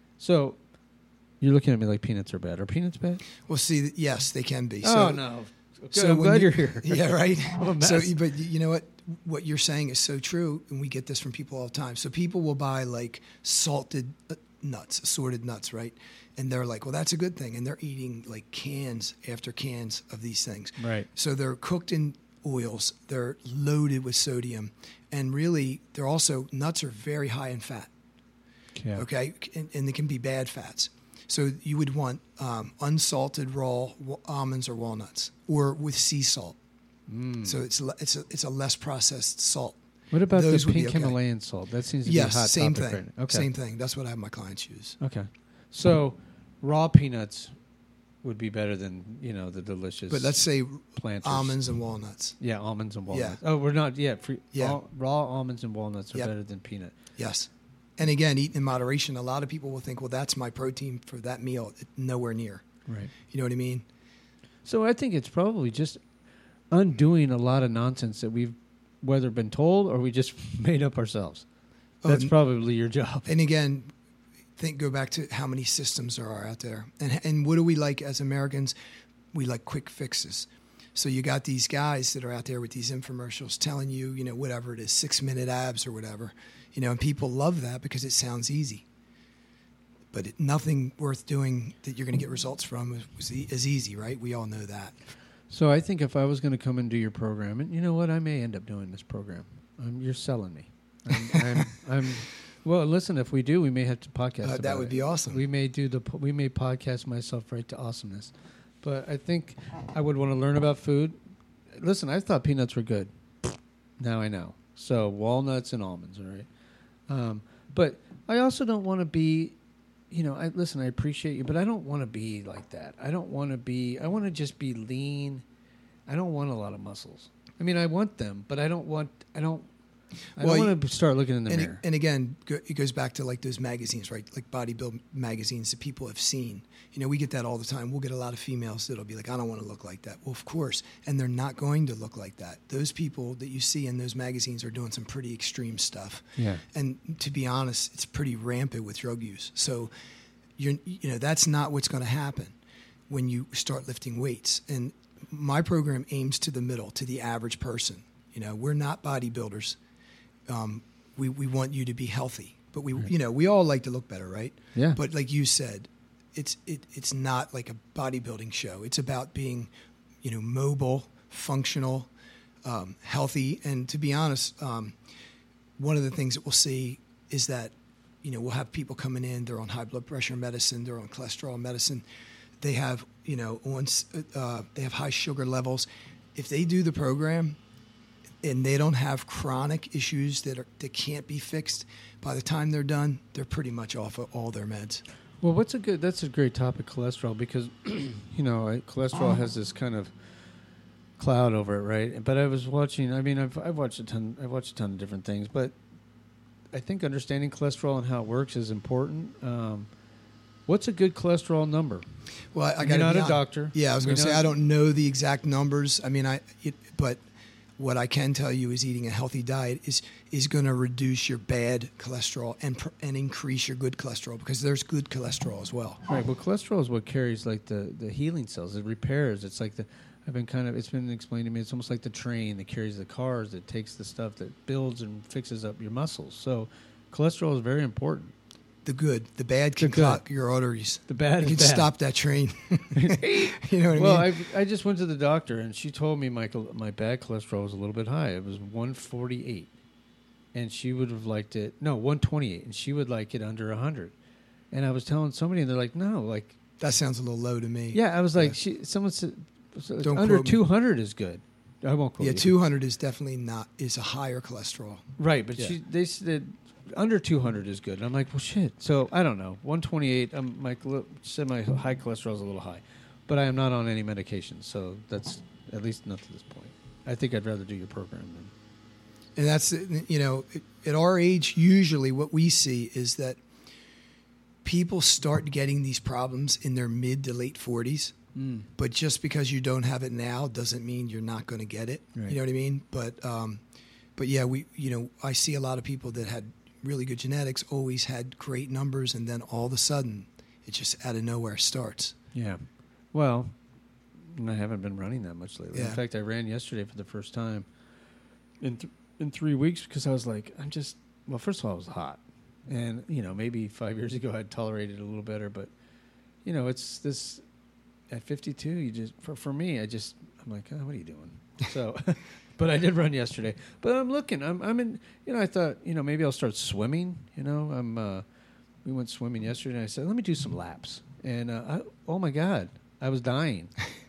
So you're looking at me like peanuts are bad. Are peanuts bad? Well, see, th- yes, they can be. oh, So, no. Good. so I'm when glad you- you, are here. Yeah, right. I'm a mess. So, but you know what? What you're saying is so true, and we get this from people all the time. So people will buy like salted uh, nuts, assorted nuts, right? And they're like, well, that's a good thing. And they're eating like cans after cans of these things. Right. So they're cooked in oils. They're loaded with sodium. And really, they're also, nuts are very high in fat. Yeah. Okay, and, and they can be bad fats. So you would want um, unsalted raw wa- almonds or walnuts, or with sea salt. Mm. So it's le- it's a, it's a less processed salt. What about those the would be pink okay. Himalayan salt? That seems to Yes, be a hot same topic thing. right now. Okay. Same thing. That's what I have my clients use. Okay. So raw peanuts would be better than, you know, the delicious But let's say planters. almonds and walnuts. Yeah, almonds and walnuts. Yeah. Oh, we're not yet. Free, Yeah. raw, raw almonds and walnuts are Yep. better than peanut. Yes. And again, eating in moderation. A lot of people will think, well, that's my protein for that meal. Nowhere near. Right. You know what I mean? So I think it's probably just undoing a lot of nonsense that we've whether been told or we just made up ourselves. Oh, That's and- probably your job. And again, think go back to how many systems there are out there, and and what do we like as Americans? We like quick fixes. So you got these guys that are out there with these infomercials telling you, you know, whatever it is, six minute abs or whatever, you know, and people love that because it sounds easy. But it, nothing worth doing that you're going to get results from is, is easy, right? We all know that. So I think if I was going to come and do your program, and you know what, I may end up doing this program. Um, you're selling me. I'm, I'm, I'm. Well, listen. If we do, we may have to podcast. Uh, about that would it. be awesome. We may do the. po- We may podcast myself right to awesomeness. But I think I would want to learn about food. Listen, I thought peanuts were good. Now I know. So walnuts and almonds, all right. Um, but I also don't want to be. You know, I listen. I appreciate you, but I don't want to be like that. I don't want to be. I want to just be lean. I don't want a lot of muscles. I mean, I want them, but I don't want. I don't. I Well, don't you- want to start looking in the and, mirror. it, and again, go- it goes back to like those magazines, right? Like bodybuild magazines that people have seen. You know, we get that all the time. We'll get a lot of females that'll be like, I don't want to look like that. Well, of course. And they're not going to look like that. Those people that you see in those magazines are doing some pretty extreme stuff. Yeah. And to be honest, it's pretty rampant with drug use. So, you're, you know, that's not what's going to happen when you start lifting weights. And my program aims to the middle, to the average person. You know, we're not bodybuilders. Um, we, we want you to be healthy, but we, Right. you know, we all like to look better, right? Yeah. But like you said, it's, it, it's not like a bodybuilding show. It's about being, you know, mobile, functional, um, healthy. And to be honest, um, one of the things that we'll see is that, you know, we'll have people coming in, they're on high blood pressure medicine, they're on cholesterol medicine. They have, you know, once, uh, they have high sugar levels. If they do the program, and they don't have chronic issues that are that can't be fixed, by the time they're done, they're pretty much off of all their meds. Well, what's a good? That's a great topic, cholesterol, because you know I, cholesterol has this kind of cloud over it, right? But I was watching. I mean, I've I've watched a ton. I've watched a ton of different things, but I think understanding cholesterol and how it works is important. Um, what's a good cholesterol number? Well, I, I You're got not a doctor. Yeah, I was We going to say know- I don't know the exact numbers. I mean, I it, but what I can tell you is eating a healthy diet is is going to reduce your bad cholesterol and pr- and increase your good cholesterol, because there's good cholesterol as well. Right. Well, cholesterol is what carries like the, the healing cells. It repairs. It's like the. I've been kind of. It's been explained to me. It's almost like the train that carries the cars that takes the stuff that builds and fixes up your muscles. So, cholesterol is very important. The good, the bad can The good. clog your arteries. The bad You is can bad. stop that train. You know what Well, I mean? I I just went to the doctor and she told me my chol- my bad cholesterol was a little bit high. It was one forty-eight, and she would have liked it. No, one twenty-eight, and she would like it under one hundred. And I was telling somebody, and they're like, "No, like That sounds a little low to me. yeah." I was like, Yeah. "She." Someone said so Don't under quote me. two hundred is good. I won't quote Yeah, you. two hundred is definitely not is a higher cholesterol. Right, but Yeah. she they said under two hundred is good. And I'm like, well, shit. So I don't know. one twenty-eight. Um, my chole- said my high cholesterol is a little high, but I am not on any medication, so that's at least not to this point. I think I'd rather do your program than. And that's, you know, at our age, usually what we see is that people start getting these problems in their mid to late forties. Mm. But just because you don't have it now doesn't mean you're not going to get it. Right. You know what I mean? But, um, but yeah, we, you know, I see a lot of people that had really good genetics, always had great numbers, and then all of a sudden, it just out of nowhere starts. Yeah. Well, I haven't been running that much lately. In Yeah. fact, I ran yesterday for the first time in th- in three weeks because I was like, I'm just well. First of all, it was hot, and you know, maybe five years ago I'd tolerated it a little better, but you know, it's this at fifty-two. You just for for me, I just I'm like, oh, what are you doing? So, but I did run yesterday. But I'm looking. I'm I'm in. You know, I thought you know maybe I'll start swimming. You know, I'm. Uh, we went swimming yesterday, and I said, let me do some laps. And uh, I, oh my God, I was dying.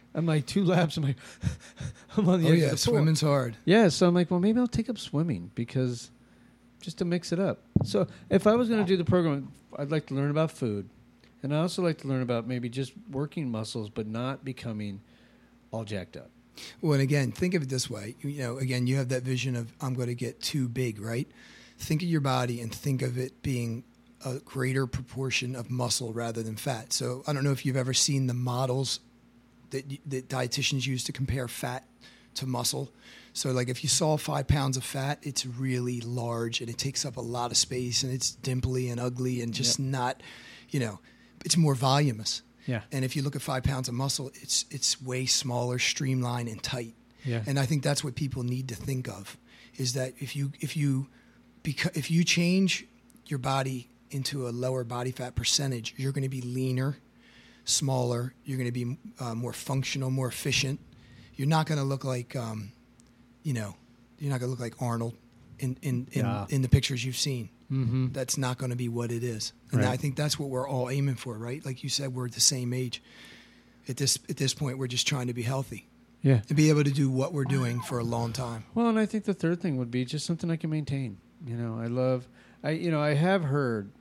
I'm like two laps. I'm like, I'm on the Oh edge yeah, of the pool. swimming's hard. Yeah, so I'm like, well, maybe I'll take up swimming because just to mix it up. So if I was going to do the program, I'd like to learn about food, and I also like to learn about maybe just working muscles, but not becoming all jacked up. Well, and again, think of it this way. You know, again, you have that vision of I'm going to get too big, right? Think of your body and think of it being a greater proportion of muscle rather than fat. So I don't know if you've ever seen the models that that dietitians use to compare fat to muscle. So like if you saw five pounds of fat, it's really large and it takes up a lot of space and it's dimply and ugly and just Yep. not, you know, it's more voluminous. Yeah. And if you look at five pounds of muscle, it's it's way smaller, streamlined, and tight. Yeah. And I think that's what people need to think of, is that if you if you beca- if you change your body into a lower body fat percentage, you're going to be leaner, smaller. You're going to be uh, more functional, more efficient. You're not going to look like, um, you know, you're not going to look like Arnold in in in, Yeah. in the pictures you've seen. Mm-hmm. That's not going to be what it is. And Right. I think that's what we're all aiming for, right? Like you said, we're at the same age. At this at this point, we're just trying to be healthy Yeah. and be able to do what we're doing for a long time. Well, and I think the third thing would be just something I can maintain. You know, I love, I you know, I have heard,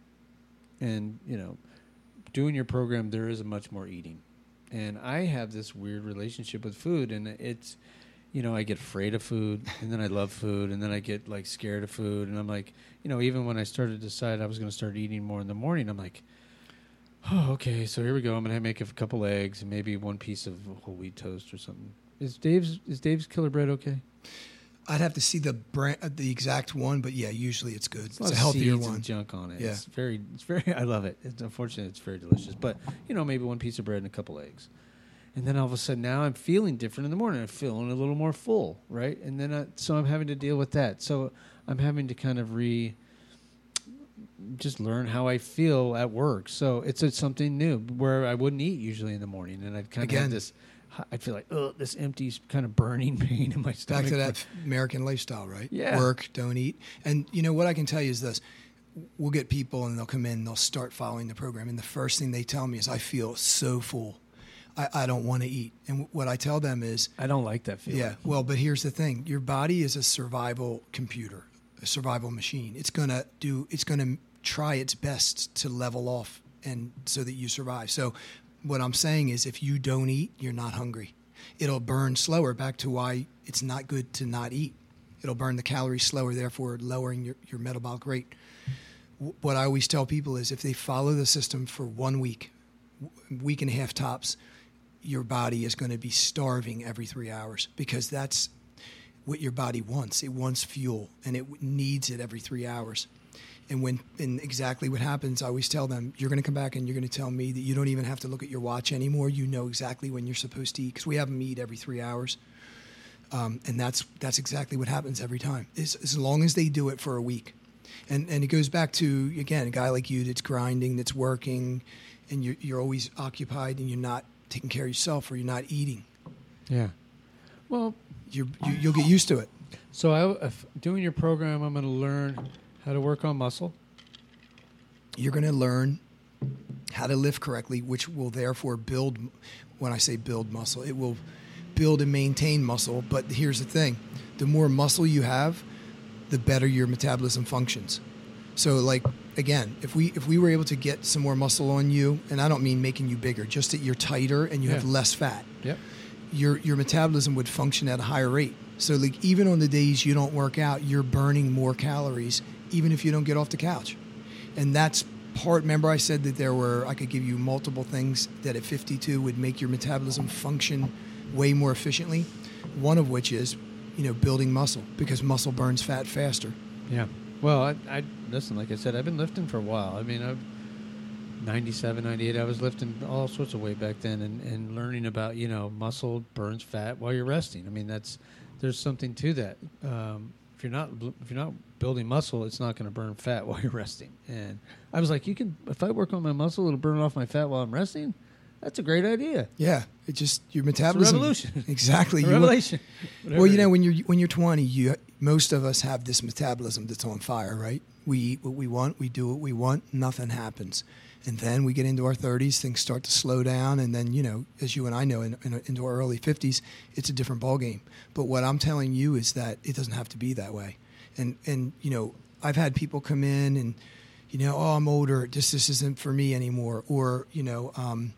and you know, doing your program, there is much more eating, and I have this weird relationship with food, and it's, you know, I get afraid of food, and then I love food, and then I get like scared of food, and I'm like, you know, even when I started to decide I was going to start eating more in the morning, I'm like, oh, okay, so here we go. I'm going to make a couple eggs and maybe one piece of whole wheat toast or something. Is Dave's is Dave's Killer Bread okay? I'd have to see the brand, uh, the exact one, but yeah, usually it's good. It's, It's a healthier seeds one. and junk on it. Yeah. It's very, it's very. I love it. It's unfortunate. It's very delicious, but you know, maybe one piece of bread and a couple eggs, and then all of a sudden, now I'm feeling different in the morning. I'm feeling a little more full, right? And then, I, so I'm having to deal with that. So I'm having to kind of re, just learn how I feel at work. So it's a, something new where I wouldn't eat usually in the morning, and I'd kind of Again. have this. I'd feel like, oh, this empty, kind of burning pain in my stomach. Back to that American lifestyle, right? Yeah. Work, don't eat. And you know what I can tell you is this. We'll get people and they'll come in, they'll start following the program. And the first thing they tell me is, I feel so full. I, I don't want to eat. And what I tell them is, I don't like that feeling. yeah, well, but here's the thing. Your body is a survival computer, a survival machine. It's going to do, it's going to try its best to level off and so that you survive. So what I'm saying is, if you don't eat, you're not hungry. It'll burn slower, back to why it's not good to not eat. It'll burn the calories slower, therefore lowering your, your metabolic rate. W- What I always tell people is, if they follow the system for one week, w- week and a half tops, your body is going to be starving every three hours because that's what your body wants. It wants fuel, and it w- needs it every three hours. And when and exactly what happens, I always tell them, you're going to come back and you're going to tell me that you don't even have to look at your watch anymore. You know exactly when you're supposed to eat, because we have them eat every three hours. Um, and that's that's exactly what happens every time, as, as long as they do it for a week. And and it goes back to, again, a guy like you that's grinding, that's working, and you're, you're always occupied and you're not taking care of yourself, or you're not eating. Yeah. Well, You're, you, you'll get used to it. so I, if doing your program, I'm going to learn how to work on muscle. You're going to learn how to lift correctly, which will therefore build, when I say build muscle, it will build and maintain muscle. But here's the thing. The more muscle you have, the better your metabolism functions. So like, again, if we if we were able to get some more muscle on you, and I don't mean making you bigger, just that you're tighter and you have Yeah. less fat, Yep. your your metabolism would function at a higher rate. So like, even on the days you don't work out, you're burning more calories, even if you don't get off the couch. And that's part, remember I said that there were, I could give you multiple things that at fifty-two would make your metabolism function way more efficiently. One of which is, you know, building muscle, because muscle burns fat faster. Yeah. Well, I, I listen. Like I said, I've been lifting for a while. I mean, I've ninety-seven, ninety-eight. I was lifting all sorts of weight back then, and, and learning about, you know, muscle burns fat while you're resting. I mean, that's there's something to that. Um, if you're not if you're not building muscle, it's not going to burn fat while you're resting. And I was like, you can if I work on my muscle, it'll burn off my fat while I'm resting. That's a great idea. Yeah, it just, your It's a metabolism. revolution. Exactly. A You- revelation. Well, you know, when you're when you're twenty, you most of us have this metabolism that's on fire, right? We eat what we want. We do what we want. Nothing happens. And then we get into our thirties, things start to slow down, and then, you know, as you and I know, in, in, into our early fifties, it's a different ballgame. But what I'm telling you is that it doesn't have to be that way. And, and you know, I've had people come in and, you know, oh, I'm older, just this isn't for me anymore. Or, you know, um,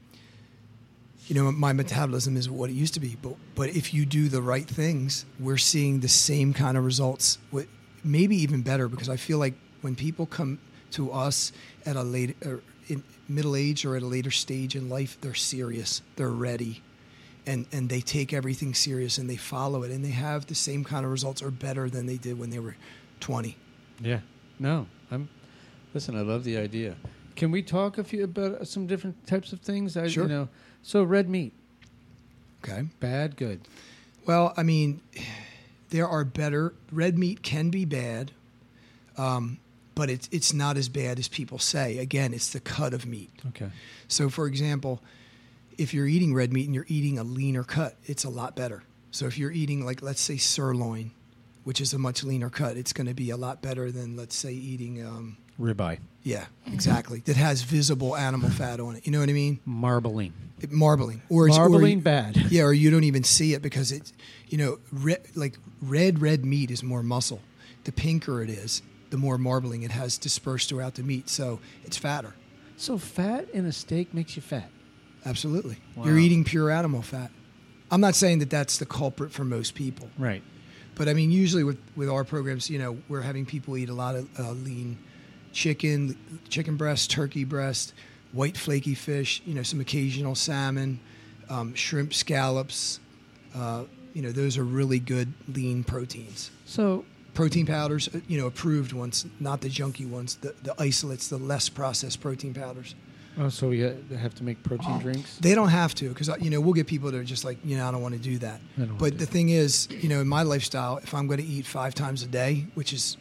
you know, my metabolism is what it used to be. But, but if you do the right things, we're seeing the same kind of results, maybe even better, because I feel like when people come to us at a late, or in middle age or at a later stage in life, they're serious, they're ready, and, and they take everything serious and they follow it, and they have the same kind of results or better than they did when they were twenty. Yeah. No, I'm, listen, I love the idea. Can we talk a few about some different types of things? I, Sure. You know, so red meat. Okay. Bad, good. Well, I mean, there are better. Red meat can be bad, um, but it's it's not as bad as people say. Again, it's the cut of meat. Okay. So, for example, if you're eating red meat and you're eating a leaner cut, it's a lot better. So if you're eating, like, let's say sirloin, which is a much leaner cut, it's going to be a lot better than, let's say, eating... Um, Ribeye. yeah, exactly. That has visible animal fat on it. You know what I mean? Marbling. It, marbling. Or it's, Marbling or, bad. Yeah, or you don't even see it because it's, you know, red, like red, red meat is more muscle. The pinker it is, the more marbling it has dispersed throughout the meat. So it's fatter. So fat in a steak makes you fat? Absolutely. Wow. You're eating pure animal fat. I'm not saying that that's the culprit for most people. Right. But, I mean, usually with, with our programs, you know, we're having people eat a lot of uh, lean chicken, chicken breast, turkey breast, white flaky fish, you know, some occasional salmon, um, shrimp scallops. Uh, you know, those are really good lean proteins. So protein powders, you know, approved ones, not the junky ones, the, the isolates, the less processed protein powders. Oh, so we have to make protein drinks? They don't have to, because, you know, we'll get people that are just like, you know, I don't want to do that. But the thing is, you know, in my lifestyle, if I'm going to eat five times a day, which is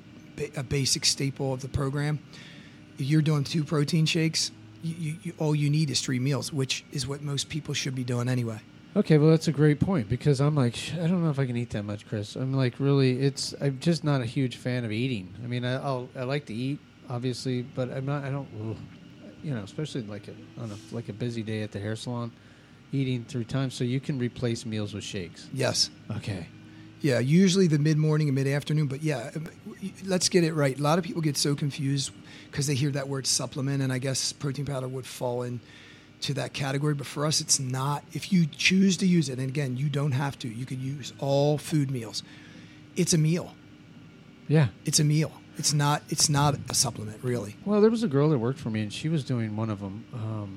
a basic staple of the program, if you're doing two protein shakes, you, you, you, all you need is three meals, which is what most people should be doing anyway. Okay, well, that's a great point, because I'm like, I don't know if I can eat that much, Chris. I'm like, really, it's, I'm just not a huge fan of eating. I mean, I, I'll, I like to eat, obviously, but I'm not, I don't, ugh. You know, especially like a, on a like a busy day at the hair salon, eating through time. So you can replace meals with shakes. Yes. Okay. Yeah, usually the mid-morning and mid-afternoon. But yeah, let's get it right. A lot of people get so confused because they hear that word supplement, and I guess protein powder would fall into that category. But for us, it's not. If you choose to use it, and again, you don't have to. You could use all food meals. It's a meal. Yeah. It's a meal. It's not. It's not a supplement, really. Well, there was a girl that worked for me, and she was doing one of them. Um,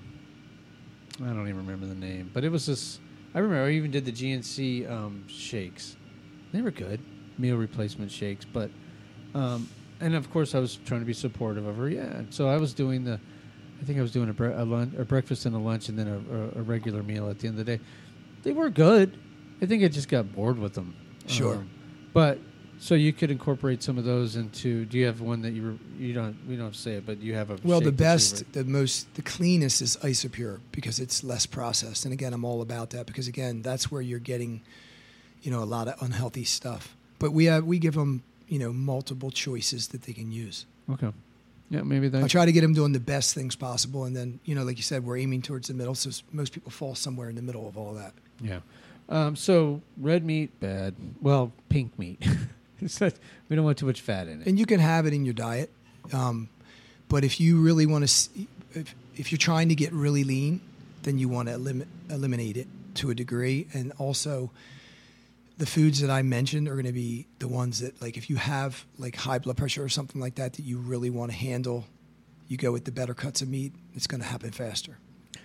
I don't even remember the name, but it was this. I remember I even did the G N C um, shakes. They were good, meal replacement shakes. But, um, and of course, I was trying to be supportive of her. Yeah, so I was doing the. I think I was doing a, bre- a, lunch, a breakfast and a lunch, and then a, a, a regular meal at the end of the day. They were good. I think I just got bored with them. Sure, um, but. So you could incorporate some of those into. Do you have one that you you don't we don't have to say it, but you have a well shake the that best, you the most, the cleanest is Isopure because it's less processed. And again, I'm all about that because again, that's where you're getting, you know, a lot of unhealthy stuff. But we have we give them you know multiple choices that they can use. Okay, yeah, maybe that. I try to get them doing the best things possible, and then you know, like you said, we're aiming towards the middle. So most people fall somewhere in the middle of all that. Yeah. Um, so red meat bad. Well, pink meat. It's not, we don't want too much fat in it. And you can have it in your diet. Um, but if you really want to, if, if you're trying to get really lean, then you want to elim- eliminate it to a degree. And also, the foods that I mentioned are going to be the ones that, like, if you have, like, high blood pressure or something like that that you really want to handle, you go with the better cuts of meat, it's going to happen faster.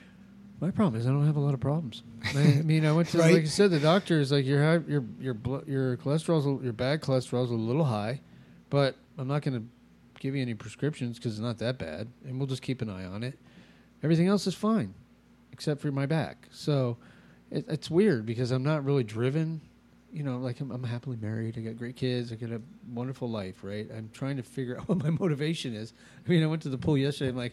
My problem is I don't have a lot of problems. I mean, I went to Right? like you said, the doctor is like your high, your your blood, your cholesterol's a- your bad cholesterol's a little high, but I'm not going to give you any prescriptions because it's not that bad, and we'll just keep an eye on it. Everything else is fine, except for my back. So it, it's weird because I'm not really driven. You know, like I'm, I'm happily married. I got great kids. I got a wonderful life. Right? I'm trying to figure out what my motivation is. I mean, I went to the pool yesterday. I'm like.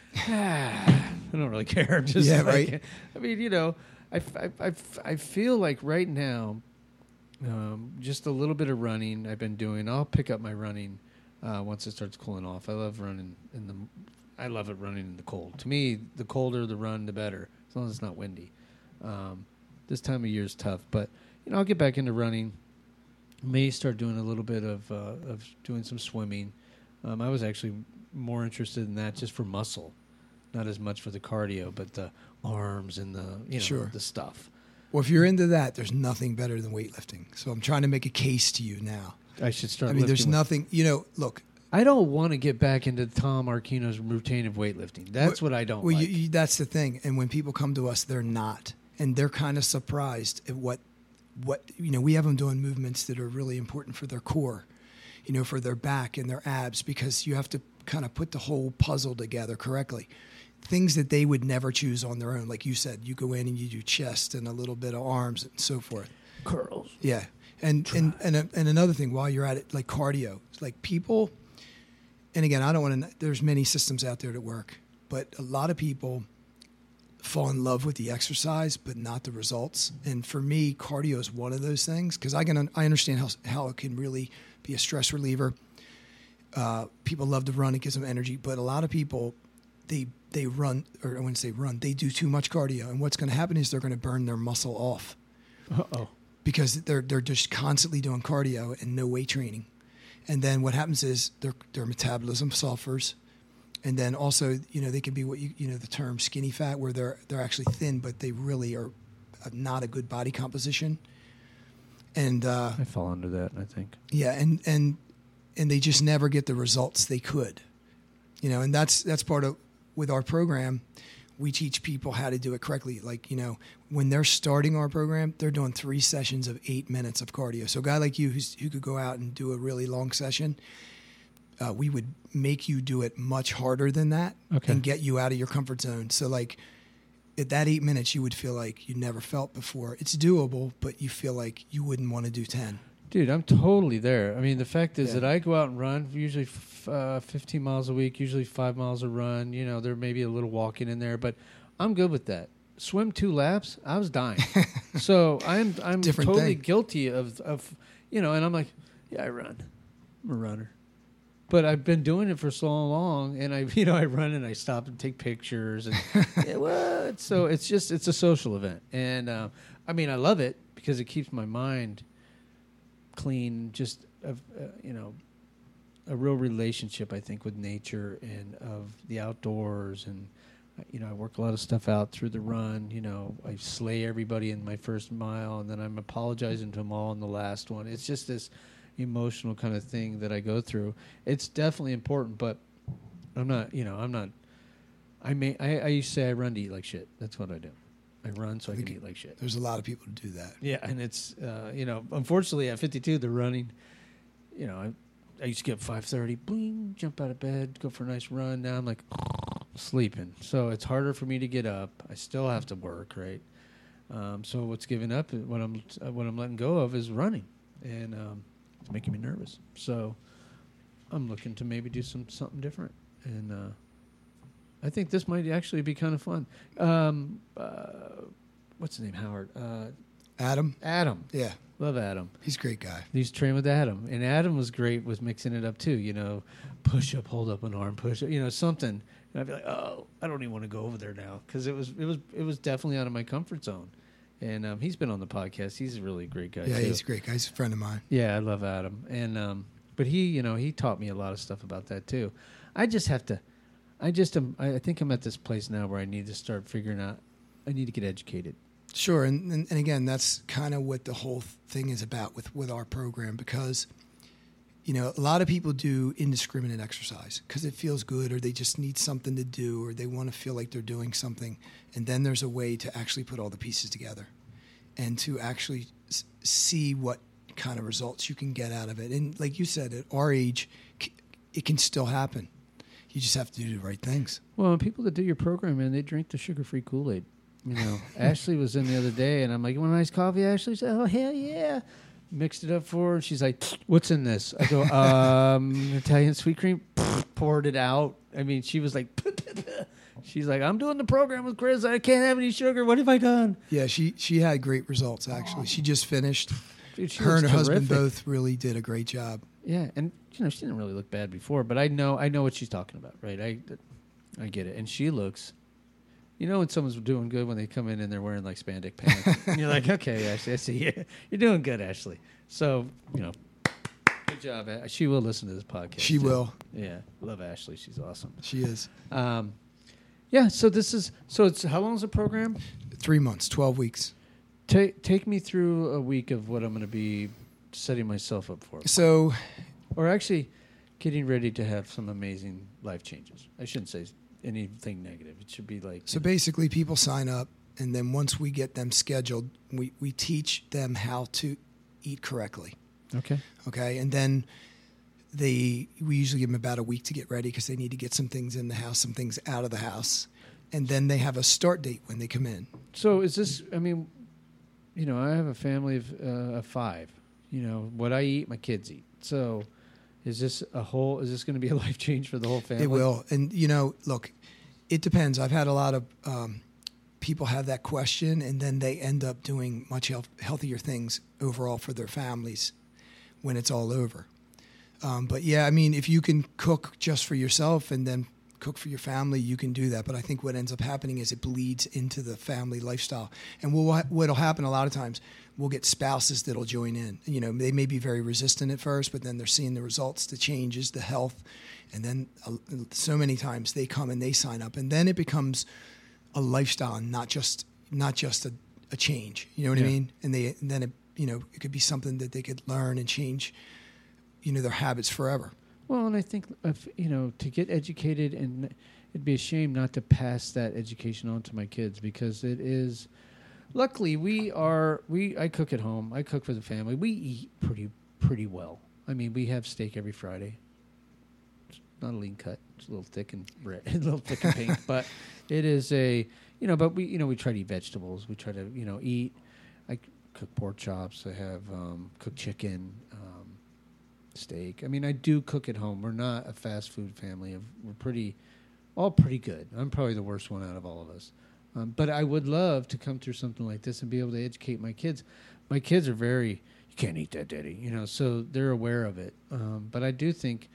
Ah, I don't really care. I'm just Yeah, like, right. I mean, you know, I, I, I, I feel like right now, um, just a little bit of running I've been doing. I'll pick up my running uh, once it starts cooling off. I love running in the. I love it running in the cold. To me, the colder the run, the better, as long as it's not windy. Um, this time of year is tough, but you know I'll get back into running. May start doing a little bit of uh, of doing some swimming. Um, I was actually more interested in that just for muscle, not as much for the cardio, but the arms and the you know Sure. the stuff. Well, if you're into that, there's nothing better than weightlifting. So I'm trying to make a case to you now. I should start. I mean, there's lifting with- nothing. You know, look. I don't want to get back into Tom Arquino's routine of weightlifting. That's what, what I don't well, like. You, you, that's the thing. And when people come to us, they're not, and they're kind of surprised at what, what you know. We have them doing movements that are really important for their core, you know, for their back and their abs, because you have to kind of put the whole puzzle together correctly. Things that they would never choose on their own, like you said, you go in and you do chest and a little bit of arms and so forth. Curls. Yeah, and and and, and another thing, while you're at it, like cardio, it's like people. And again, I don't want to. There's many systems out there that work, but a lot of people fall in love with the exercise, but not the results. And for me, cardio is one of those things because I can I understand how how it can really be a stress reliever. Uh, people love to run; it gives them energy. But a lot of people, they they run, or I wouldn't say run. They do too much cardio, and what's going to happen is they're going to burn their muscle off. Uh oh. Because they're they're just constantly doing cardio and no weight training. And then what happens is their their metabolism suffers, and then also you know they can be what you you know the term skinny fat, where they're they're actually thin but they really are not a good body composition. And uh, I fall under that, I think. yeah, and and and they just never get the results they could, you know. And that's that's part of with our program. We teach people how to do it correctly. Like, you know, when they're starting our program, they're doing three sessions of eight minutes of cardio. So a guy like you who's, who could go out and do a really long session, uh, we would make you do it much harder than that Okay. and get you out of your comfort zone. So, like, at that eight minutes, you would feel like you never felt before. It's doable, but you feel like you wouldn't want to do ten. Dude, I'm totally there. I mean, the fact is Yeah. that I go out and run, usually f- uh, fifteen miles a week, usually five miles a run. You know, there may be a little walking in there, but I'm good with that. Swim two laps, I was dying. So I'm I'm Different totally thing. guilty of, of, you know, and I'm like, yeah, I run. I'm a runner. But I've been doing it for so long, and I, you know, I run and I stop and take pictures, and yeah, what? So it's just it's a social event, and uh, I mean, I love it because it keeps my mind clean, just of uh, you know, a real relationship, I think, with nature and of the outdoors. And uh, you know, I work a lot of stuff out through the run. You know, I slay everybody in my first mile, and then I'm apologizing to them all in the last one. It's just this emotional kind of thing that I go through. It's definitely important, but I'm not, you know, I'm not, I may, I, I used to say I run to eat like shit. That's what I do. I run so I, I can think eat like shit. There's a lot of people who do that. Yeah, and it's, uh, you know, unfortunately at fifty-two, the running, you know, I, I used to get up five thirty, bling, jump out of bed, go for a nice run. Now I'm like sleeping. So it's harder for me to get up. I still have to work, right? Um, so what's giving up, what I'm, uh, what I'm letting go of is running. And um, it's making me nervous. So I'm looking to maybe do some something different. And uh, I think this might actually be kind of fun. Um, uh, what's his name? Howard. Uh, Adam? Adam. Yeah, Love Adam. he's a great guy. He used to train with Adam. And Adam was great with mixing it up too. You know, push up, hold up an arm, push up, you know, something. And I'd be like, oh, I don't even want to go over there now. Because it was, it, was, it was definitely out of my comfort zone. And um, he's been on the podcast. He's a really great guy Yeah, too. he's a great guy. He's a friend of mine. Yeah, I love Adam. And um, but he, you know, he taught me a lot of stuff about that too. I just have to, I just am, I think I'm at this place now where I need to start figuring out, I need to get educated. Sure, and, and, and again, that's kind of what the whole thing is about with, with our program, because, you know, a lot of people do indiscriminate exercise because it feels good, or they just need something to do, or they want to feel like they're doing something. And then there's a way to actually put all the pieces together and to actually s- see what kind of results you can get out of it. And like you said, at our age, c- it can still happen. You just have to do the right things. Well, people that do your program, man, they drink the sugar-free Kool-Aid. You know, Ashley was in the other day, and I'm like, you want a nice coffee, Ashley? She said, oh, hell yeah. Mixed it up for her, and she's like, what's in this? I go, um, Italian sweet cream. Poured it out. I mean, she was like, she's like, I'm doing the program with Chris. I can't have any sugar. What have I done? Yeah, she, she had great results, actually. She just finished. Dude, she Her and looks her husband terrific. both really did a great job. Yeah, and you know she didn't really look bad before, but I know I know what she's talking about, right? I I get it, and she looks. You know when someone's doing good when they come in and they're wearing like spandex pants, and you're like, okay, Ashley, I see you. You're doing good, Ashley. So you know, good job. She will listen to this podcast. She too. will. Yeah, love Ashley. She's awesome. She is. Um, yeah. So this is so it's how long is the program? Three months, twelve weeks. Take take me through a week of what I'm going to be setting myself up for. So, or actually, getting ready to have some amazing life changes. I shouldn't say anything negative. It should be like... So basically people sign up, and then once we get them scheduled, we, we teach them how to eat correctly. Okay. Okay, and then they we usually give them about a week to get ready because they need to get some things in the house, some things out of the house. And then they have a start date when they come in. So is this, I mean, you know, I have a family of, uh, of five. You know, what I eat, my kids eat. So is this a whole, is this going to be a life change for the whole family? It will. And, you know, look, it depends. I've had a lot of um, people have that question, and then they end up doing much health, healthier things overall for their families when it's all over. Um, but, yeah, I mean, if you can cook just for yourself and then cook for your family, you can do that. But I think what ends up happening is it bleeds into the family lifestyle. And what what'll happen a lot of times, we'll get spouses that'll join in. You know, they may be very resistant at first, but then they're seeing the results, the changes, the health. And then uh, so many times they come and they sign up. And then it becomes a lifestyle, not just not just a, a change. You know what yeah. I mean? And they and then it, you know, it could be something that they could learn and change, you know, their habits forever. Well, and I think, if, you know, to get educated, and it'd be a shame not to pass that education on to my kids, because it is, luckily we are, we, I cook at home. I cook for the family. We eat pretty, pretty well. I mean, we have steak every Friday. It's not a lean cut. It's a little thick and red, a little thick and pink, but it is a, you know, but we, you know, we try to eat vegetables. We try to, you know, eat, I cook pork chops. I have um, cooked chicken, um, steak. I mean, I do cook at home. We're not a fast food family. We're pretty, all pretty good. I'm probably the worst one out of all of us. Um, but I would love to come through something like this and be able to educate my kids. My kids are very, you can't eat that, Daddy. You know, so they're aware of it. Um, but I do think,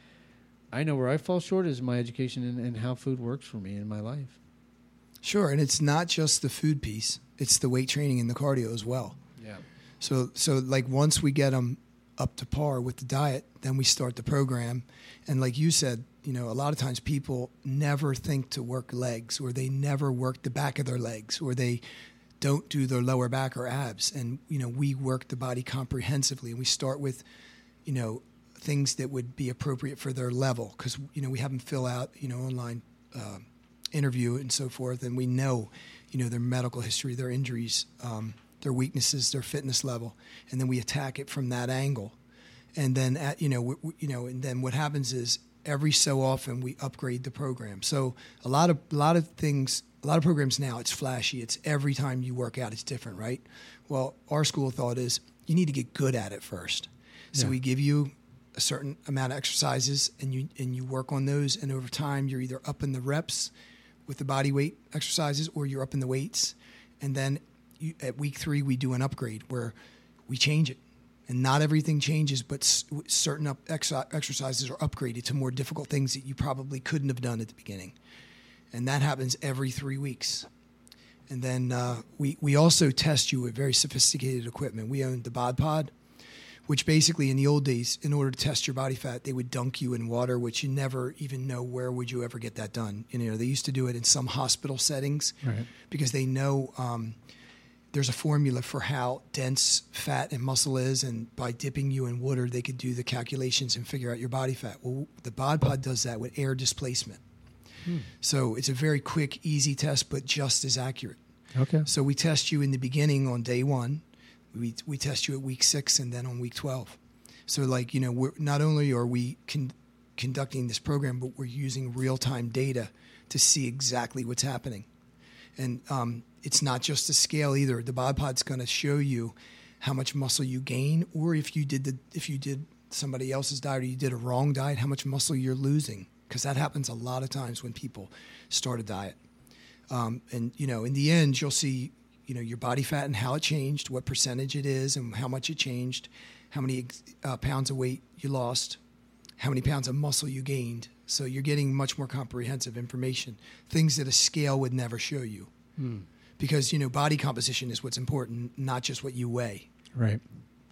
I know where I fall short is my education and, and how food works for me in my life. Sure, and it's not just the food piece. It's the weight training and the cardio as well. Yeah. So, so like once we get them up to par with the diet, then we start the program. And like you said, you know, a lot of times people never think to work legs, or they never work the back of their legs, or they don't do their lower back or abs. And, you know, we work the body comprehensively, and we start with, you know, things that would be appropriate for their level. Because, you know, we have them fill out, you know, online uh, interview and so forth. And we know, you know, their medical history, their injuries, um, their weaknesses, their fitness level, and then we attack it from that angle. And then, at, you know, we, we, you know, and then what happens is every so often we upgrade the program. So a lot of a lot of things, a lot of programs now, it's flashy. It's every time you work out, it's different, right? Well, our school of thought is you need to get good at it first. So yeah. we give you a certain amount of exercises, and you and you work on those, and over time you're either up in the reps with the body weight exercises, or you're up in the weights, and then You, at week three, we do an upgrade where we change it. And not everything changes, but s- certain up ex- exercises are upgraded to more difficult things that you probably couldn't have done at the beginning. And that happens every three weeks. And then uh, we, we also test you with very sophisticated equipment. We own the Bod Pod, which basically in the old days, in order to test your body fat, they would dunk you in water, which you never even know where would you ever get that done. You know, they used to do it in some hospital settings right. because they know um, – there's a formula for how dense fat and muscle is, and by dipping you in water, they could do the calculations and figure out your body fat. Well, the Bod Pod does that with air displacement. Hmm. So it's a very quick, easy test, but just as accurate. Okay. So we test you in the beginning on day one. We we test you at week six, and then on week twelve. So, like, you know, we're, not only are we con- conducting this program, but we're using real-time data to see exactly what's happening. And um, it's not just a scale either. The Bod Pod's going to show you how much muscle you gain, or if you did the if you did somebody else's diet or you did a wrong diet, how much muscle you're losing, because that happens a lot of times when people start a diet. Um, and you know, in the end, you'll see, you know, your body fat and how it changed, what percentage it is, and how much it changed, how many uh, pounds of weight you lost, how many pounds of muscle you gained. So you're getting much more comprehensive information, things that a scale would never show you. Hmm. Because, you know, body composition is what's important, not just what you weigh. Right.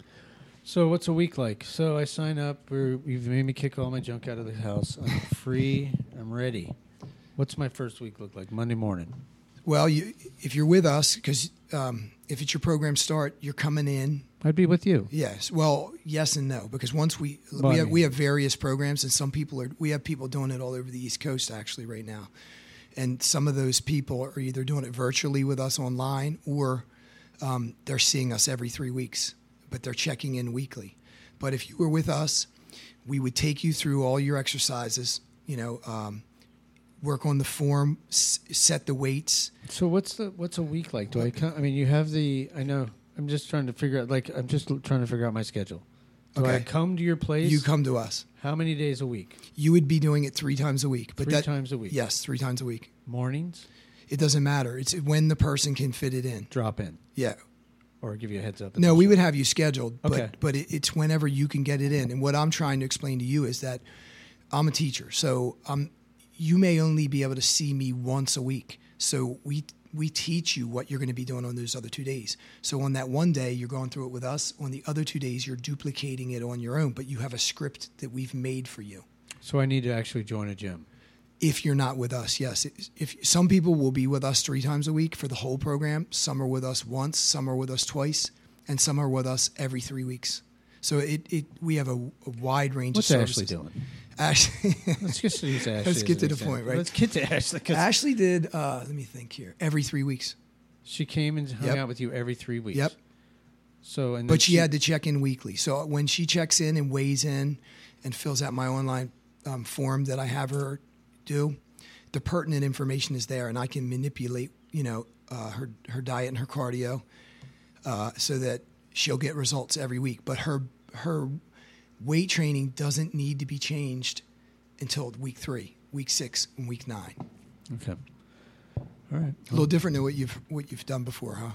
So what's a week like? So I sign up. We're, you've made me kick all my junk out of the house. I'm free. I'm ready. What's my first week look like? Monday morning. Well, you, if you're with us, because um, if it's your program start, you're coming in. I'd be with you. Yes. Well, yes and no, because once we Well, we I have mean- we have various programs, and some people are we have people doing it all over the East Coast actually right now, and some of those people are either doing it virtually with us online or um, they're seeing us every three weeks, but they're checking in weekly. But if you were with us, we would take you through all your exercises. You know. Um, work on the form, s- set the weights. So what's the what's a week like? Do I come? I mean, you have the. I know. I'm just trying to figure out. Like, I'm just l- trying to figure out my schedule. Do I Okay. come to your place? You come to us. How many days a week? You would be doing it three times a week. But Three that, times a week. Yes, three times a week. Mornings. It doesn't matter. It's when the person can fit it in. Drop in Yeah. or give you a heads up. at No, the we show. would have you scheduled, but Okay. but it, it's whenever you can get it in. And what I'm trying to explain to you is that I'm a teacher, so um, you may only be able to see me once a week. So we we teach you what you're going to be doing on those other two days. So on that one day, you're going through it with us. On the other two days, you're duplicating it on your own, but you have a script that we've made for you. So I need to actually join a gym. If you're not with us, yes. If some people will be with us three times a week for the whole program, some are with us once, some are with us twice, and some are with us every three weeks. So it, it we have a, a wide range What's of Ashley services. doing? Ashley, Let's just use Ashley. Let's as get an to the example. point, right? Let's get to Ashley. 'Cause Ashley did. Uh, let me think here. Every three weeks. she came and hung Yep. out with you every three weeks. Yep. So and then But she had to check in weekly. So when she checks in and weighs in and fills out my online um, form that I have her do, the pertinent information is there, and I can manipulate, you know, uh, her her diet and her cardio, uh, so that she'll get results every week. But her her weight training doesn't need to be changed until week three, week six, and week nine. Okay. All right. A little different than what you've what you've done before, huh?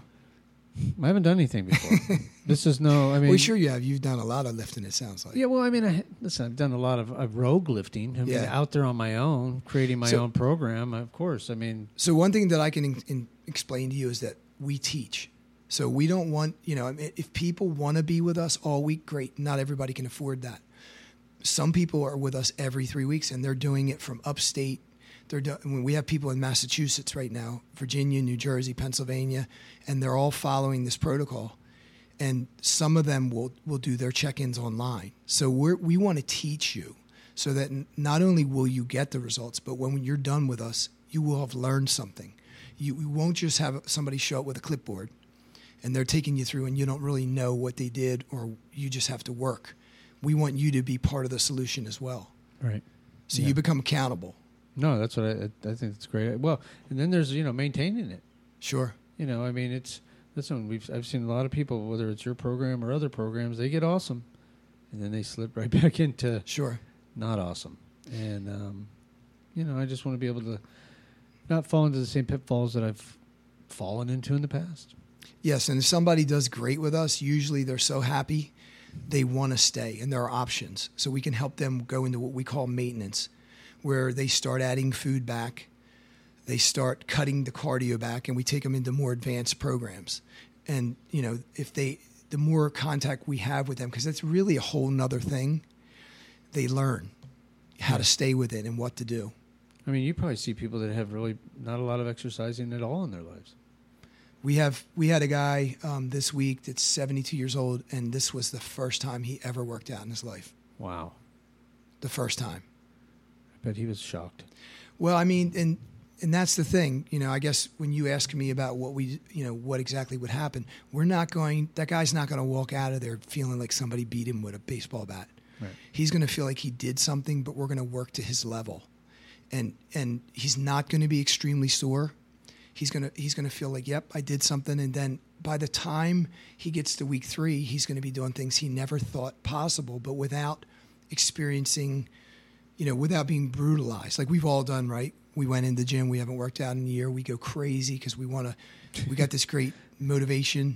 I haven't done anything before. This is no. I mean, well, sure you have. You've done a lot of lifting. It sounds like. yeah. Well, I mean, I, listen. I've done a lot of, of rogue lifting. I mean, Yeah. out there on my own, creating my So- own program. Of course. I mean, So one thing that I can in, in, explain to you is that we teach. So we don't want, you know, I mean, if people want to be with us all week, great. Not everybody can afford that. Some people are with us every three weeks, and they're doing it from upstate. They're do, I mean, we have people in Massachusetts right now, Virginia, New Jersey, Pennsylvania, and they're all following this protocol. And some of them will, will do their check-ins online. So we're, we want to teach you so that n- not only will you get the results, but when you're done with us, you will have learned something. You, you won't just have somebody show up with a clipboard and they're taking you through and you don't really know what they did, or you just have to work. We want you to be part of the solution as well. right. So Yeah. you become accountable. No, that's what I. I think it's great. Well, and then there's you know maintaining it. Sure. You know, I mean, it's listen. We've I've seen a lot of people, whether it's your program or other programs, they get awesome, and then they slip right back into Sure. not awesome. And um, you know, I just want to be able to not fall into the same pitfalls that I've fallen into in the past. Yes, and if somebody does great with us, usually they're so happy they want to stay, and there are options. So we can help them go into what we call maintenance, where they start adding food back, they start cutting the cardio back, and we take them into more advanced programs. And, you know, if they, the more contact we have with them, because that's really a whole nother thing, they learn how to stay with it and what to do. I mean, you probably see people that have really not a lot of exercising at all in their lives. We have we had a guy um, this week that's seventy-two years old, and this was the first time he ever worked out in his life. Wow. The first time. I bet he was shocked. Well, I mean, and and that's the thing. You know, I guess when you ask me about what we, you know, what exactly would happen, we're not going. That guy's not going to walk out of there feeling like somebody beat him with a baseball bat. Right. He's going to feel like he did something, but we're going to work to his level, and and he's not going to be extremely sore. He's gonna he's gonna feel like, yep, I did something, and then by the time he gets to week three, he's going to be doing things he never thought possible, but without experiencing, you know, without being brutalized. Like we've all done, right? We went in the gym, we haven't worked out in a year, we go crazy because we want to. We got this great motivation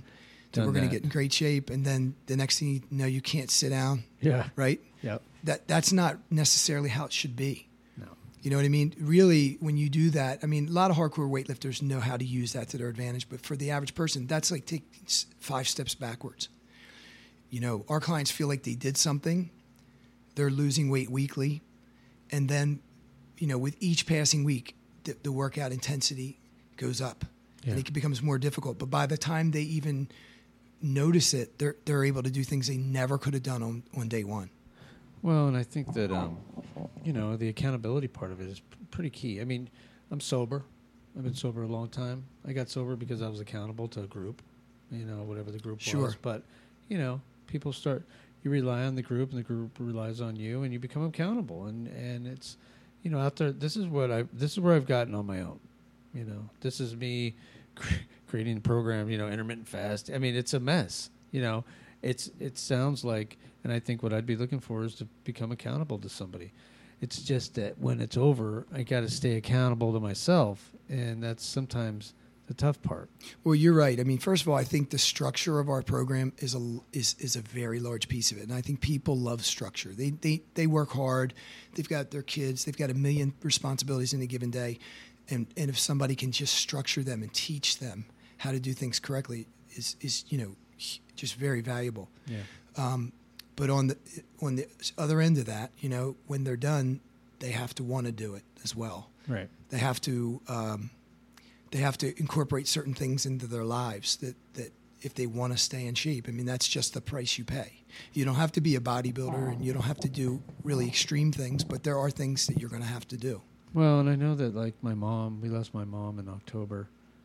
that we're going that. to get in great shape, and then the next thing you know, you can't sit down. Yeah. Right. Yep. That that's not necessarily how it should be. No. You know what I mean? Really, when you do that, I mean, a lot of hardcore weightlifters know how to use that to their advantage, but for the average person, that's like take five steps backwards. You know, our clients feel like they did something. They're losing weight weekly, and then, you know, with each passing week, the, the workout intensity goes up, yeah. and it becomes more difficult. But by the time they even notice it, they're they're able to do things they never could have done on, on day one. Well, and I think that, um, you know, the accountability part of it is p- pretty key. I mean, I'm sober. I've been sober a long time. I got sober because I was accountable to a group, you know, whatever the group Sure. was. But, you know, people start, you rely on the group and the group relies on you and you become accountable. And, and it's, you know, out there, this is what I, this is where I've gotten on my own. You know, this is me cr- creating a program, you know, intermittent fast. I mean, it's a mess, you know. It's it sounds like, and I think what I'd be looking for is to become accountable to somebody. It's just that when it's over, I got to stay accountable to myself, and that's sometimes the tough part. Well, you're right. I mean, first of all, I think the structure of our program is a is is a very large piece of it, and I think people love structure. They they they work hard. They've got their kids. They've got a million responsibilities in a given day, and and if somebody can just structure them and teach them how to do things correctly, is is you know. just very valuable. Yeah. Um, but on the on the other end of that, you know, when they're done, they have to want to do it as well. Right. They have to um, they have to incorporate certain things into their lives that, that if they want to stay in shape. I mean, that's just the price you pay. You don't have to be a bodybuilder and you don't have to do really extreme things, but there are things that you're going to have to do. Well, and I know that, like, my mom, we lost my mom in October,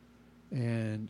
and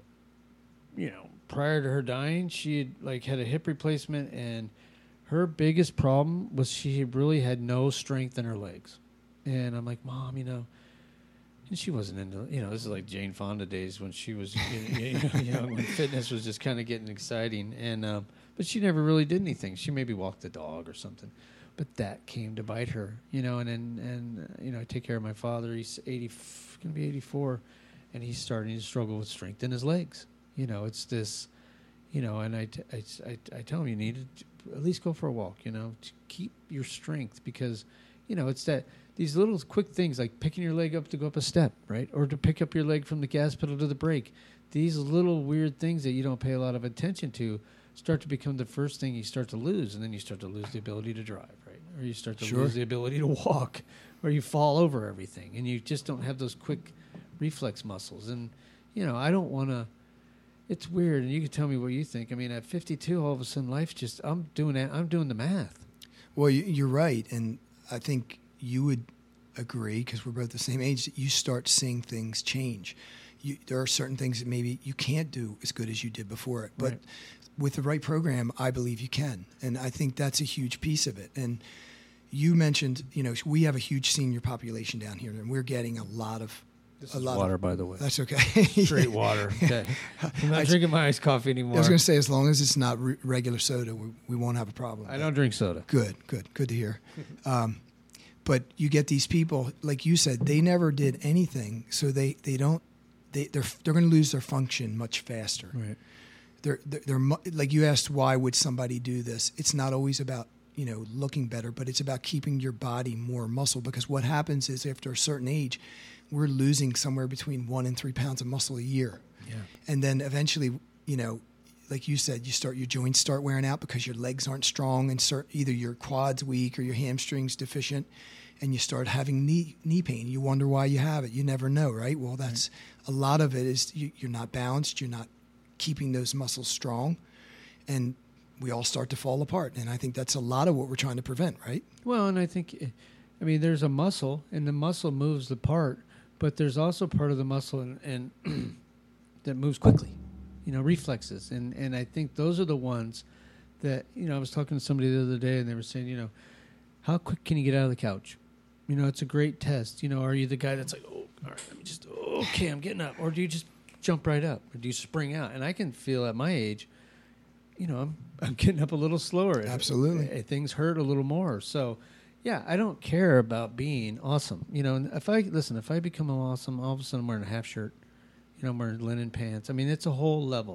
you know, prior to her dying, she had like had a hip replacement, and her biggest problem was she really had no strength in her legs. And I'm like, Mom, you know, and she wasn't into, you know, this is like Jane Fonda days when she was, you know, young, when fitness was just kind of getting exciting. And um, but she never really did anything. She maybe walked the dog or something, but that came to bite her, you know. And and, and uh, you know, I take care of my father. He's eighty, gonna be eighty-four, and he's starting to struggle with strength in his legs. You know, it's this, you know, and I, t- I, I, I tell him you need to at least go for a walk, you know, to keep your strength, because, you know, it's that these little quick things like picking your leg up to go up a step, right? Or to pick up your leg from the gas pedal to the brake. These little weird things that you don't pay a lot of attention to start to become the first thing you start to lose, and then you start to lose the ability to drive, right? Or you start to Sure. lose the ability to walk, or you fall over everything, and you just don't have those quick reflex muscles. And, you know, I don't want to, it's weird, and you can tell me what you think. I mean, at fifty-two, all of a sudden, life just, I'm doing it, I'm doing the math. Well, you- you're right, and I think you would agree, because we're both the same age, that you start seeing things change. You, there are certain things that maybe you can't do as good as you did before it, but Right. with the right program, I believe you can, and I think that's a huge piece of it. And you mentioned, you know, we have a huge senior population down here, and we're getting a lot of This a is lot water, of, by the way. That's okay. Straight water. Okay. I'm not I- drinking my iced coffee anymore. I was going to say, as long as it's not re- regular soda, we, we won't have a problem. I don't drink soda. Good, good, good to hear. Um, but you get these people, like you said, they never did anything, so they, they don't they they're they're going to lose their function much faster. Right. They're, they're they're mu- like you asked, why would somebody do this? It's not always about, you know, looking better, but it's about keeping your body more muscle, because what happens is after a certain age, we're losing somewhere between one and three pounds of muscle a year. Yeah. And then eventually, you know, like you said, you start your joints start wearing out because your legs aren't strong, and start, either your quads weak or your hamstrings deficient, and you start having knee knee pain. You wonder why you have it. You never know, right? Well, that's right. A lot of it is you, you're not balanced. You're not keeping those muscles strong, and we all start to fall apart. And I think that's a lot of what we're trying to prevent, right? Well, and I think, I mean, there's a muscle, and the muscle moves the part, but there's also part of the muscle and, and that moves quickly, you know, reflexes. And, and I think those are the ones that, you know, I was talking to somebody the other day, and they were saying, you know, how quick can you get out of the couch? You know, it's a great test. You know, are you the guy that's like, oh, all right, let me just, okay, I'm getting up. Or do you just jump right up? Or do you spring out? And I can feel at my age, you know, I'm I'm getting up a little slower. Absolutely. Things hurt a little more. So, yeah, I don't care about being awesome. You know, and if I, listen, if I become awesome, all of a sudden I'm wearing a half shirt. You know, I'm wearing linen pants. I mean, it's a whole level.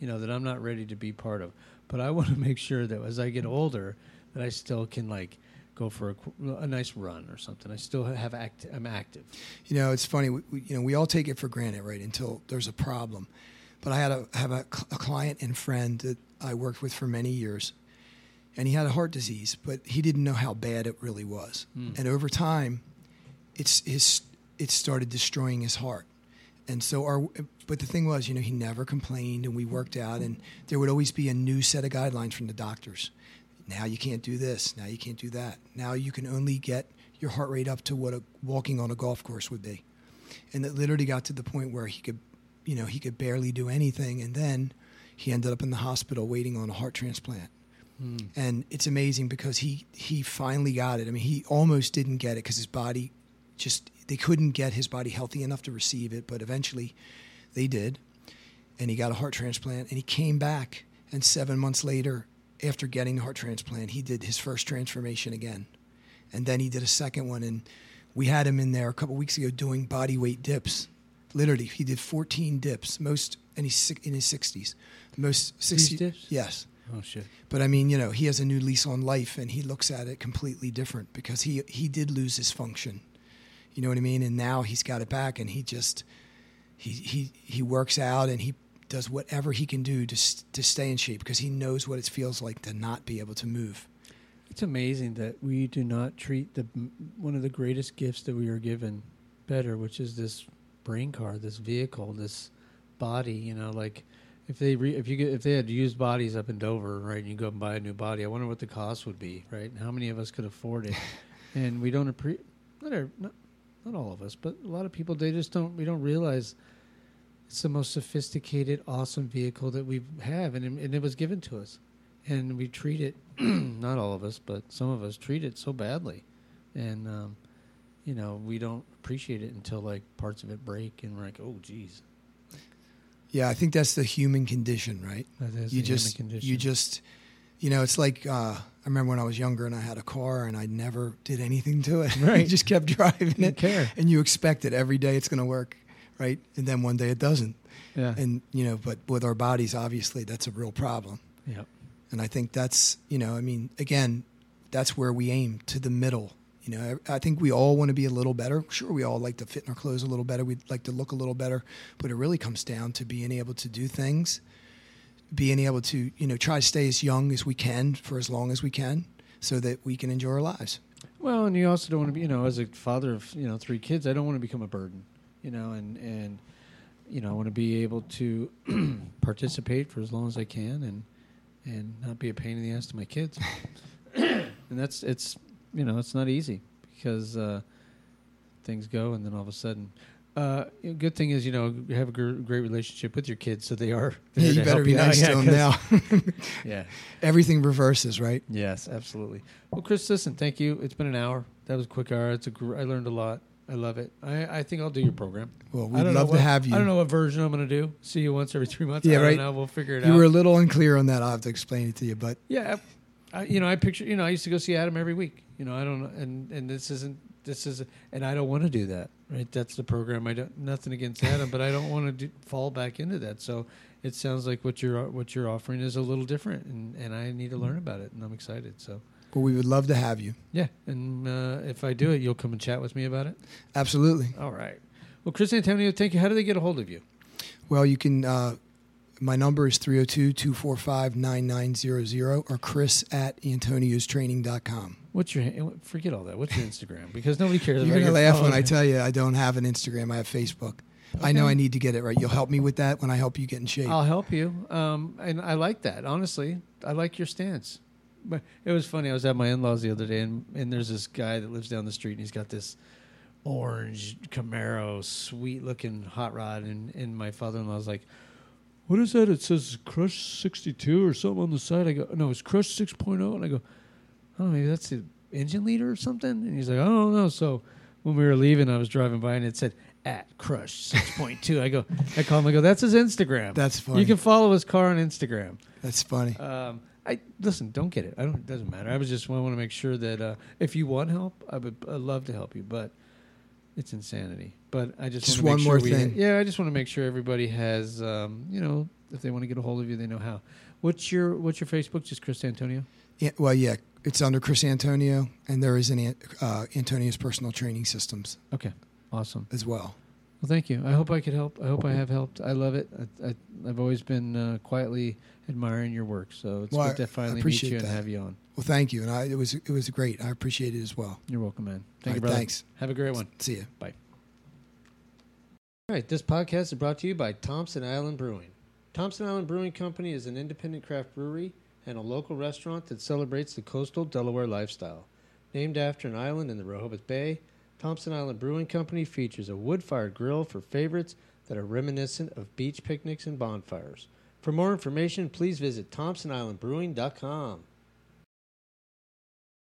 you know, that I'm not ready to be part of. But I want to make sure that as I get older, that I still can like go for a, a nice run or something. I still have act. I'm active. You know, it's funny. We, we, you know, we all take it for granted, right? Until there's a problem. But I had a have a, a client and friend that I worked with for many years, and he had a heart disease, but he didn't know how bad it really was. Mm. And over time, it's his it started destroying his heart. And so our, but the thing was, you know, he never complained, and we worked out, and there would always be a new set of guidelines from the doctors. Now you can't do this. Now you can't do that. Now you can only get your heart rate up to what a walking on a golf course would be. And it literally got to the point where he could, you know, he could barely do anything. And then he ended up in the hospital waiting on a heart transplant. Mm. And it's amazing because he, he finally got it. I mean, he almost didn't get it because his body just, they couldn't get his body healthy enough to receive it. But eventually they did. And he got a heart transplant, and he came back. And seven months later, after getting the heart transplant, he did his first transformation again. And then he did a second one. And we had him in there a couple weeks ago doing body weight dips. Literally, he did fourteen dips, most, and he's in his sixties. Most sixty dips? Yes. Oh, shit. But I mean, you know, he has a new lease on life, and he looks at it completely different because he, he did lose his function. You know what I mean? And now he's got it back, and he just, he, he, he works out, and he does whatever he can do to to stay in shape because he knows what it feels like to not be able to move. It's amazing that we do not treat the one of the greatest gifts that we are given better, which is this brain car, this vehicle, this body. You know, like if they re, if you get, if they had used bodies up in Dover, right, and you go and buy a new body, I wonder what the cost would be, right? And how many of us could afford it? And we don't appre- not, not not all of us, but a lot of people, they just don't. We don't realize. It's the most sophisticated, awesome vehicle that we have, and it, and it was given to us. And we treat it, not all of us, but some of us treat it so badly. And, um, you know, we don't appreciate it until, like, parts of it break, and we're like, oh, geez. Yeah, I think that's the human condition, right? That is you the just, human condition. You just, you know, it's like, uh, I remember when I was younger and I had a car and I never did anything to it. Right. You just kept driving you it. Didn't care. And you expect it every day it's going to work. Right, and then one day it doesn't. Yeah. And you know, but with our bodies, obviously, that's a real problem. Yeah. And I think that's, you know, I mean, again, that's where we aim to the middle. You know, I, I think we all want to be a little better. Sure, we all like to fit in our clothes a little better. We'd like to look a little better, but it really comes down to being able to do things, being able to, you know, try to stay as young as we can for as long as we can, so that we can enjoy our lives. Well, and you also don't want to be, you know, as a father of, you know, three kids, I don't want to become a burden. You know, and, and you know, I want to be able to participate for as long as I can and and not be a pain in the ass to my kids. And that's, it's, you know, it's not easy because uh, things go and then all of a sudden. Uh, good thing is, you know, you have a gr- great relationship with your kids, so they are. Yeah, you better be nice to them now. Yeah. Everything reverses, right? Yes, absolutely. Well, Chris, listen, thank you. It's been an hour. That was a quick hour. It's a gr- I learned a lot. I love it. I, I think I'll do your program. Well, we'd love to what, have you. I don't know what version I'm going to do. See you once every three months. Yeah, I right. don't know. We'll figure it you out. You were a little unclear on that. I'll have to explain it to you. But yeah, I, you know, I picture. You know, I used to go see Adam every week. You know, I don't know, and and this isn't. This is, and I don't want to do that. Right? That's the program. I don't. Nothing against Adam, but I don't want to do, fall back into that. So it sounds like what you're what you're offering is a little different, and and I need to learn about it, and I'm excited. So. Well, we would love to have you. Yeah, and uh, if I do it, you'll come and chat with me about it? Absolutely. All right. Well, Chris Antonio, thank you. How do they get a hold of you? Well, you can, uh, my number is three oh two, two four five, nine nine zero zero or chris at antonios training dot com. What's your, forget all that. What's your Instagram? Because nobody cares You're about going to your laugh phone. when I tell you I don't have an Instagram. I have Facebook. Okay. I know I need to get it right. You'll help me with that when I help you get in shape. I'll help you. Um, and I like that, honestly. I like your stance. But it was funny. I was at my in-laws the other day, and, and there's this guy that lives down the street, and he's got this orange Camaro, sweet-looking hot rod, and, and my father-in-law was like, what is that? It says Crush sixty-two or something on the side. I go, no, it's Crush six point oh. And I go, oh, maybe that's the engine leader or something? And he's like, I don't know. So when we were leaving, I was driving by, and it said, at Crush six point two. I go, I call him, I go, that's his Instagram. That's funny. You can follow his car on Instagram. That's funny. Um, I listen. Don't get it. I don't. It doesn't matter. I was just I want to make sure that uh, if you want help, I would I'd love to help you. But it's insanity. But I just just want to one make more sure thing. We, yeah, I just want to make sure everybody has um, you know if they want to get a hold of you, they know how. What's your What's your Facebook? Just Chris Antonio? Yeah, well, yeah, it's under Chris Antonio, and there is an uh, Antonio's Personal Training Systems. Okay, awesome. As well. Well, thank you. I hope I could help. I hope I have helped. I love it. I, I, I've always been uh, quietly admiring your work, so it's well, good to finally meet you and that. have you on. Well, thank you, and I, it was it was great. I appreciate it as well. You're welcome, man. Thank All you, right, brother. Thanks. Have a great one. See you. Bye. All right, this podcast is brought to you by Thompson Island Brewing. Thompson Island Brewing Company is an independent craft brewery and a local restaurant that celebrates the coastal Delaware lifestyle. Named after an island in the Rehoboth Bay, Thompson Island Brewing Company features a wood-fired grill for favorites that are reminiscent of beach picnics and bonfires. For more information, please visit thompson island brewing dot com.